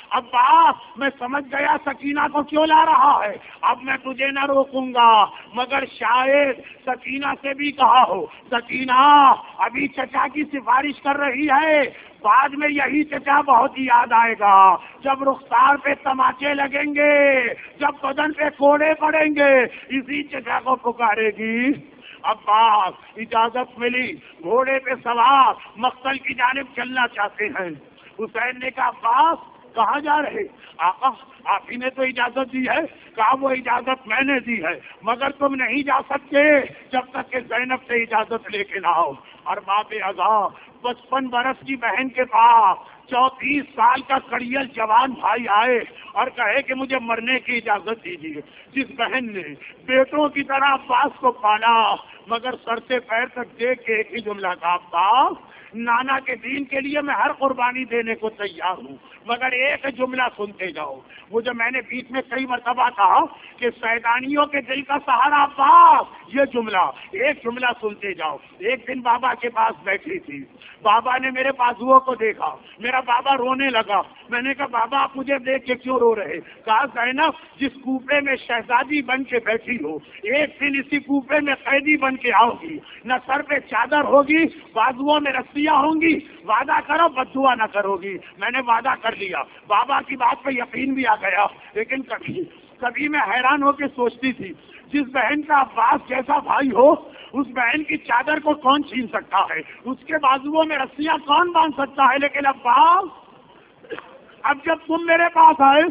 [SPEAKER 1] عباس میں سمجھ گیا سکینہ کو کیوں لا رہا ہے، اب میں تجھے نہ روکوں گا، مگر شاید سکینہ سے بھی کہا ہو سکینہ ابھی چچا کی سفارش کر رہی ہے، بعد میں یہی چچا بہت یاد آئے گا، جب رخسار پہ تماچے لگیں گے، جب بدن پہ کوڑے پڑیں گے، اسی چچا کو پکارے گی۔ عباس اجازت ملی، گھوڑے پہ سوار مقتل کی جانب چلنا چاہتے ہیں۔ حسین نے کہا عباس کہاں جا رہے؟ آقا آپ ہی نے تو اجازت دی ہے۔ کہا وہ اجازت میں نے دی ہے مگر تم نہیں جا سکتے جب تک کہ زینب سے اجازت لے کے نہ آؤ۔ اور باپ اعظا پچپن برس کی بہن کے پاس چونتیس سال کا کڑیل جوان بھائی آئے اور کہے کہ مجھے مرنے کی اجازت دیجیے۔ جس بہن نے بیٹوں کی طرح عباس کو پالا مگر سر سے پیر تک دیکھ کے ایک ہی جملہ کہا عباس نانا کے دین کے لیے میں ہر قربانی دینے کو تیار ہوں مگر ایک جملہ سنتے جاؤ۔ وہ جو میں نے بیچ میں کئی مرتبہ کہا کہ سیدانیوں کے دل کا سہارا عباس، یہ جملہ ایک جملہ سنتے جاؤ۔ ایک دن بابا کے پاس بیٹھی تھی، بابا نے میرے بازوؤں کو دیکھا، میرا بابا رونے لگا۔ میں نے کہا بابا آپ مجھے دیکھ کے کیوں رو رہے؟ کہا زینب جس کوپے میں شہزادی بن کے بیٹھی ہو ایک دن اسی کوپے میں قیدی بن کے آؤ گی، نہ سر پہ چادر ہوگی، بازوؤں میں رسیاں ہوں گی، وعدہ کرو بددعا نہ کرو گی۔ میں نے وعدہ کر لیا، بابا کی بات پہ یقین بھی آ گیا۔ لیکن کبھی کبھی میں حیران ہو کے سوچتی تھی جس بہن کا عباس جیسا بھائی ہو اس بہن کی چادر کو کون چھین سکتا ہے، اس کے بازوؤں میں رسیاں کون باندھ سکتا ہے؟ لیکن عباس اب جب تم میرے پاس آئے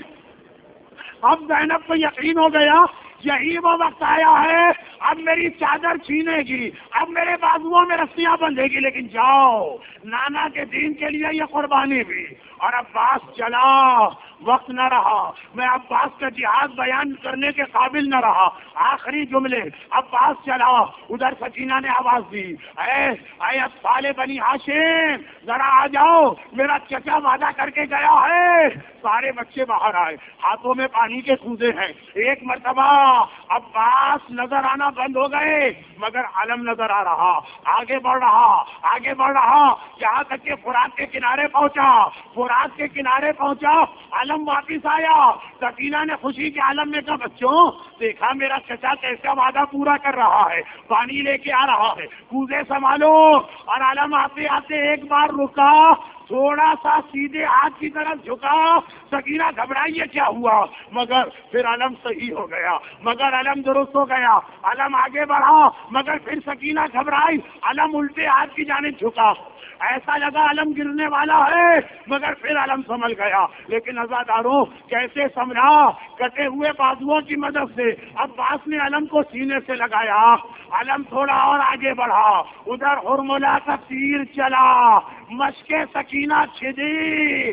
[SPEAKER 1] اب زینب کو یقین ہو گیا یہی وہ وقت آیا ہے اب میری چادر چھینے گی، اب میرے بازوؤں میں رسیاں بندھے گی۔ لیکن جاؤ نانا کے دین کے لیے یہ قربانی بھی۔ اور عباس چلا، وقت نہ رہا، میں عباس کا جہاد بیان کرنے کے قابل نہ رہا۔ آخری جملے عباس چلا، ادھر سکینہ نے آواز دی اے اے اطفال بنی ہاشم ذرا آ جاؤ، میرا چچا وعدہ کر کے گیا ہے۔ سارے بچے باہر آئے، ہاتھوں میں پانی کے کوزے ہیں۔ ایک مرتبہ عباس نظر آنا بند ہو گئے مگر علم نظر آ رہا، آگے بڑھ رہا آگے بڑھ رہا یہاں تک کہ فرات کے کنارے پہنچا۔ فرات کے کنارے پہنچا، علم واپس آیا۔ سکینہ نے خوشی کے عالم میں کہا بچوں دیکھا میرا چچا کیسا وعدہ پورا کر رہا ہے، پانی لے کے آ رہا ہے، کوزے سنبھالو۔ اور علم آتے آتے ایک بار رکا، تھوڑا سا سیدھے ہاتھ کی طرف جھکا۔ سکینہ گھبرائی یہ کیا ہوا مگر پھر علم صحیح ہو گیا، مگر علم درست ہو گیا۔ علم آگے بڑھا مگر پھر سکینہ گھبرائی، علم الٹے ہاتھ کی جانب جھکا۔ ایسا لگا علم گرنے والا ہے مگر پھر علم سنبھل گیا۔ لیکن عزاداروں کیسے سمجھا؟ کٹے ہوئے بازوؤں کی مدد سے عباس نے علم کو سینے سے لگایا، علم تھوڑا اور آگے بڑھا، ادھر ہرملا کا تیر چلا، مشق سکینہ چھدی،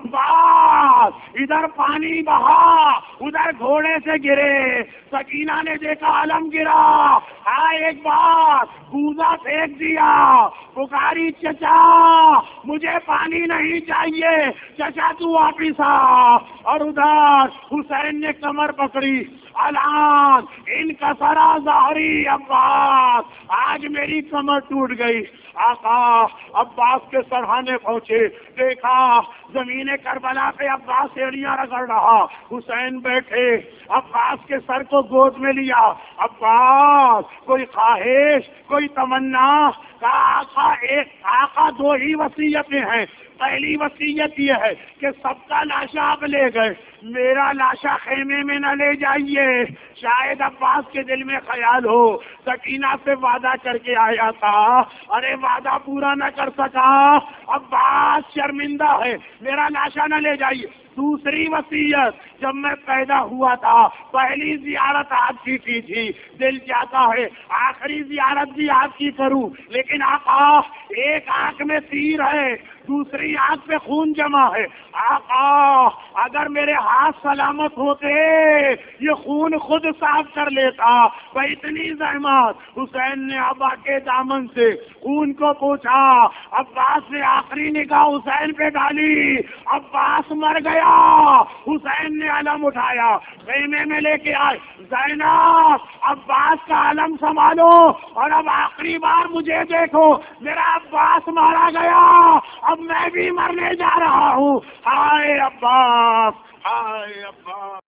[SPEAKER 1] عباس ادھر پانی بہا ادھر گھوڑے سے گرے۔ سکینہ نے دیکھا علم گرا، ہاں ایک بار کوزہ پھینک دیا، پکاری چچا مجھے پانی نہیں چاہیے، چچا تو واپس آ۔ اور ادھر حسین نے کمر پکڑی، الان ان کا سرا ظہری عباس، آج میری کمر ٹوٹ گئی۔ آقا عباس کے سرہانے پہنچے، دیکھا زمین کربلا پہ عباس ایڑیاں رگڑ رہا، حسین بیٹھے، عباس کے سر کو گود میں لیا۔ عباس کوئی خواہش کوئی تمنا؟ آقا ایک آقا دو ہی وصیتیں ہیں، پہلی وصیت یہ ہے کہ سب کا لاشا آپ لے گئے، میرا لاشا خیمے میں نہ لے جائیے۔ شاید عباس کے دل میں خیال ہو سکینہ سے وعدہ کر کے آیا تھا، ارے وعدہ پورا نہ کر سکا، عباس شرمندہ ہے، میرا لاشا نہ لے جائیے۔ دوسری وصیت جب میں پیدا ہوا تھا پہلی زیارت آپ کی کی تھی، دل چاہتا ہے آخری زیارت بھی آپ کی کروں، لیکن آقا ایک آنکھ میں تیر ہے دوسری آنکھ پہ خون جمع ہے، آقا اگر میرے ہاتھ سلامت ہوتے یہ خون خود صاف کر لیتا۔ وہ اتنی زحمت، حسین نے ابا کے دامن سے خون کو پوچھا، عباس نے آخری نگاہ حسین پہ ڈالی، عباس مر گیا، حسین نے علم اٹھایا خیمے میں لے کے آئے، زینب عباس کا علم سنبھالو اور اب آخری بار مجھے دیکھو، میرا عباس مارا گیا، اب میں بھی مرنے جا رہا ہوں، ہائے عباس ہائے عباس۔